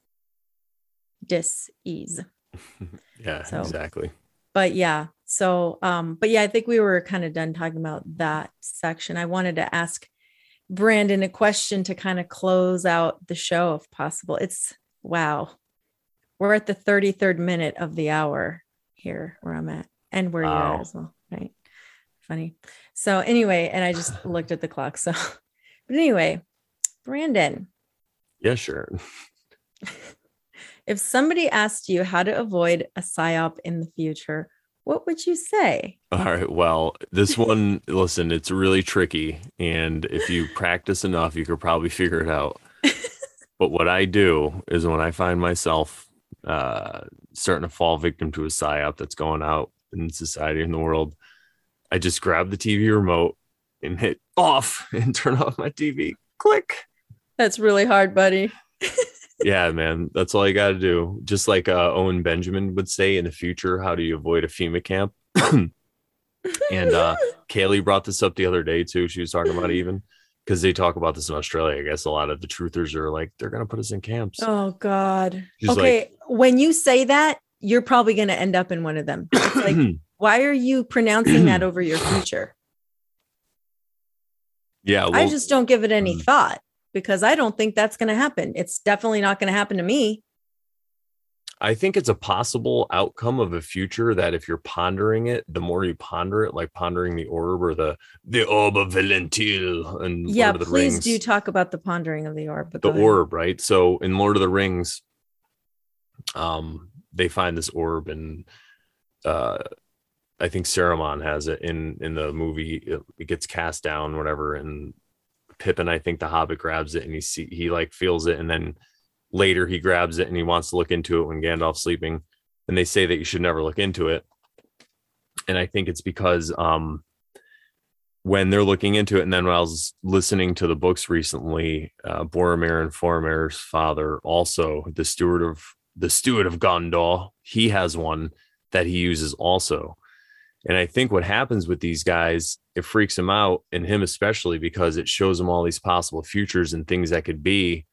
dis-ease. Yeah, so, exactly. But yeah, so um, but yeah, I think we were kind of done talking about that section. I wanted to ask Brandon a question to kind of close out the show if possible. It's wow. We're at the thirty-third minute of the hour here where I'm at and where wow. you're at as well. Right. Funny. So anyway, and I just looked at the clock. So, but anyway, Brandon. Yeah, sure. If somebody asked you how to avoid a PSYOP in the future, what would you say? All right. Well, this one, listen, it's really tricky. And if you practice enough, you could probably figure it out. But what I do is when I find myself uh, starting to fall victim to a psyop that's going out in society and the world, I just grab the T V remote and hit off and turn off my T V. Click. That's really hard, buddy. Yeah, man. That's all you got to do. Just like uh, Owen Benjamin would say, in the future, how do you avoid a FEMA camp? And uh, Kaylee brought this up the other day, too. She was talking about it even because they talk about this in Australia. I guess a lot of the truthers are like, they're going to put us in camps. Oh, God. She's okay. like, when you say that, you're probably going to end up in one of them. It's like, why are you pronouncing that over your future? Yeah. Well, I just don't give it any mm. thought because I don't think that's going to happen. It's definitely not going to happen to me. I think it's a possible outcome of a future that if you're pondering it, the more you ponder it, like pondering the orb or the the orb of Valentil and yeah, Lord of the please Rings. do talk about the pondering of the orb. The orb, right? So in Lord of the Rings, um, they find this orb, and uh, I think Saruman has it in in the movie. It, it gets cast down, whatever, and Pippin, I think the Hobbit grabs it, and he see he like feels it, and then later he grabs it and he wants to look into it when Gandalf's sleeping, and they say that you should never look into it. And I think it's because um, when they're looking into it, and then when I was listening to the books recently, uh, Boromir and Foromir's father, also the steward of the steward of Gondor, he has one that he uses also. And I think what happens with these guys, it freaks him out, and him especially, because it shows him all these possible futures and things that could be.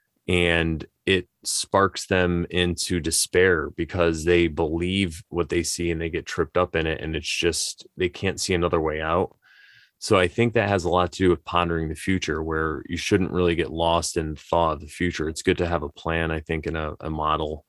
And it sparks them into despair because they believe what they see and they get tripped up in it. And it's just, they can't see another way out. So I think that has a lot to do with pondering the future, where you shouldn't really get lost in thought of the future. It's good to have a plan, I think, in a, a model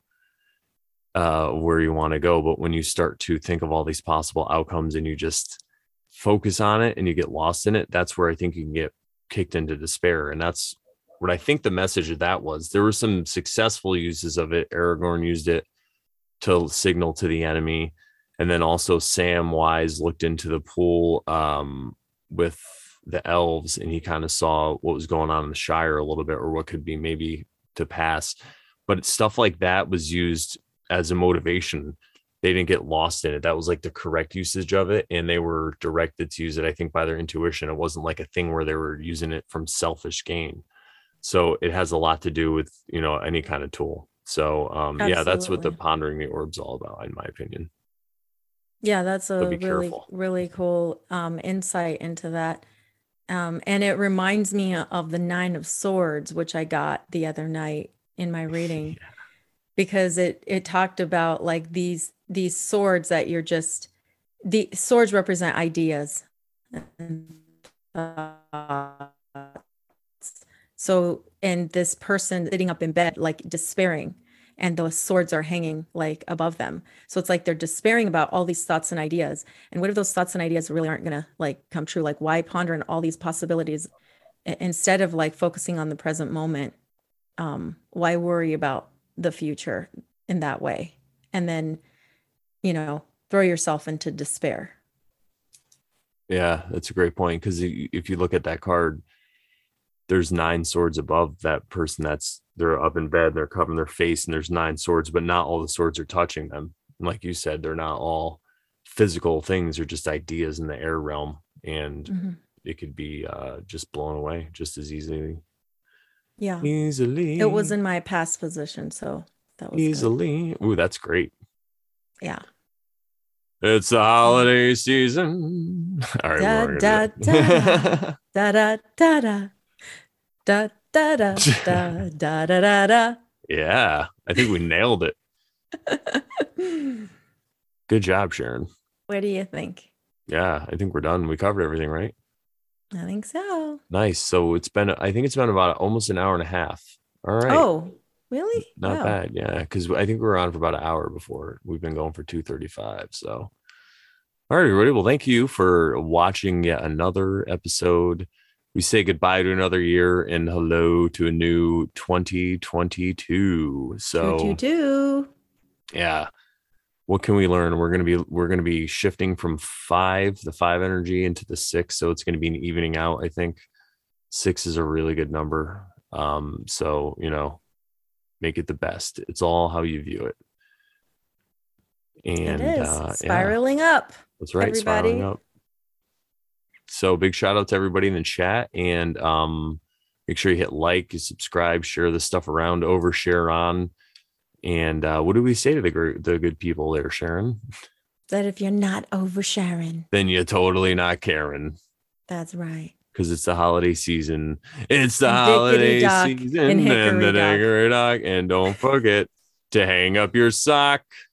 uh, where you want to go. But when you start to think of all these possible outcomes and you just focus on it and you get lost in it, that's where I think you can get kicked into despair. And that's what I think the message of that was. There were some successful uses of it. Aragorn used it to signal to the enemy. And then also Samwise looked into the pool um, with the elves, and he kind of saw what was going on in the Shire a little bit, or what could be maybe to pass. But stuff like that was used as a motivation. They didn't get lost in it. That was like the correct usage of it. And they were directed to use it, I think, by their intuition. It wasn't like a thing where they were using it from selfish gain. So it has a lot to do with, you know, any kind of tool. So, um, yeah, that's what the pondering the orb's all about, in my opinion. Yeah, that's a So really, careful. really cool um, insight into that. Um, and it reminds me of the Nine of Swords, which I got the other night in my reading, yeah. because it it talked about like these these swords that you're just, the swords represent ideas. Uh, So, and this person sitting up in bed, like despairing, and those swords are hanging like above them. So it's like they're despairing about all these thoughts and ideas. And what if those thoughts and ideas really aren't going to like come true? Like, why ponder on all these possibilities instead of like focusing on the present moment? Um, why worry about the future in that way? And then, you know, throw yourself into despair. Yeah, that's a great point. Because if you look at that card, there's nine swords above that person that's they're up in bed, they're covering their face, and there's nine swords, but not all the swords are touching them. And like you said, they're not all physical things, they're just ideas in the air realm, and mm-hmm. it could be uh just blown away just as easily. Yeah, easily. It was in my past position, so that was easily good. Ooh, that's great. Yeah. It's the holiday season. All right, da, da, da, da, da, da, da. Da da da da da da da da. Yeah, I think we nailed it. Good job, Sharon. What do you think? Yeah, I think we're done. We covered everything, right? I think so. Nice. So it's been, I think it's been about almost an hour and a half. All right. Oh, really? Not wow. bad. Yeah, because I think we were on for about an hour before. We've been going for two thirty-five. So, all right, everybody. Well, thank you for watching yet another episode. We say goodbye to another year and hello to a new twenty twenty-two. So, two, two, two. Yeah. what can we learn? We're gonna be we're gonna be shifting from five, the five energy into the six. So it's gonna be an evening out. I think six is a really good number. Um, so you know, make it the best. It's all how you view it. And it is uh, spiraling yeah, up. that's right, Everybody. spiraling up. So big shout out to everybody in the chat, and um, make sure you hit like, you subscribe, share this stuff around, overshare on. And uh, what do we say to the the good people there, Sharon? That if you're not oversharing, then you're totally not caring. That's right. Because it's the holiday season. It's the holiday season and the Hickory Dock. And don't forget to hang up your sock.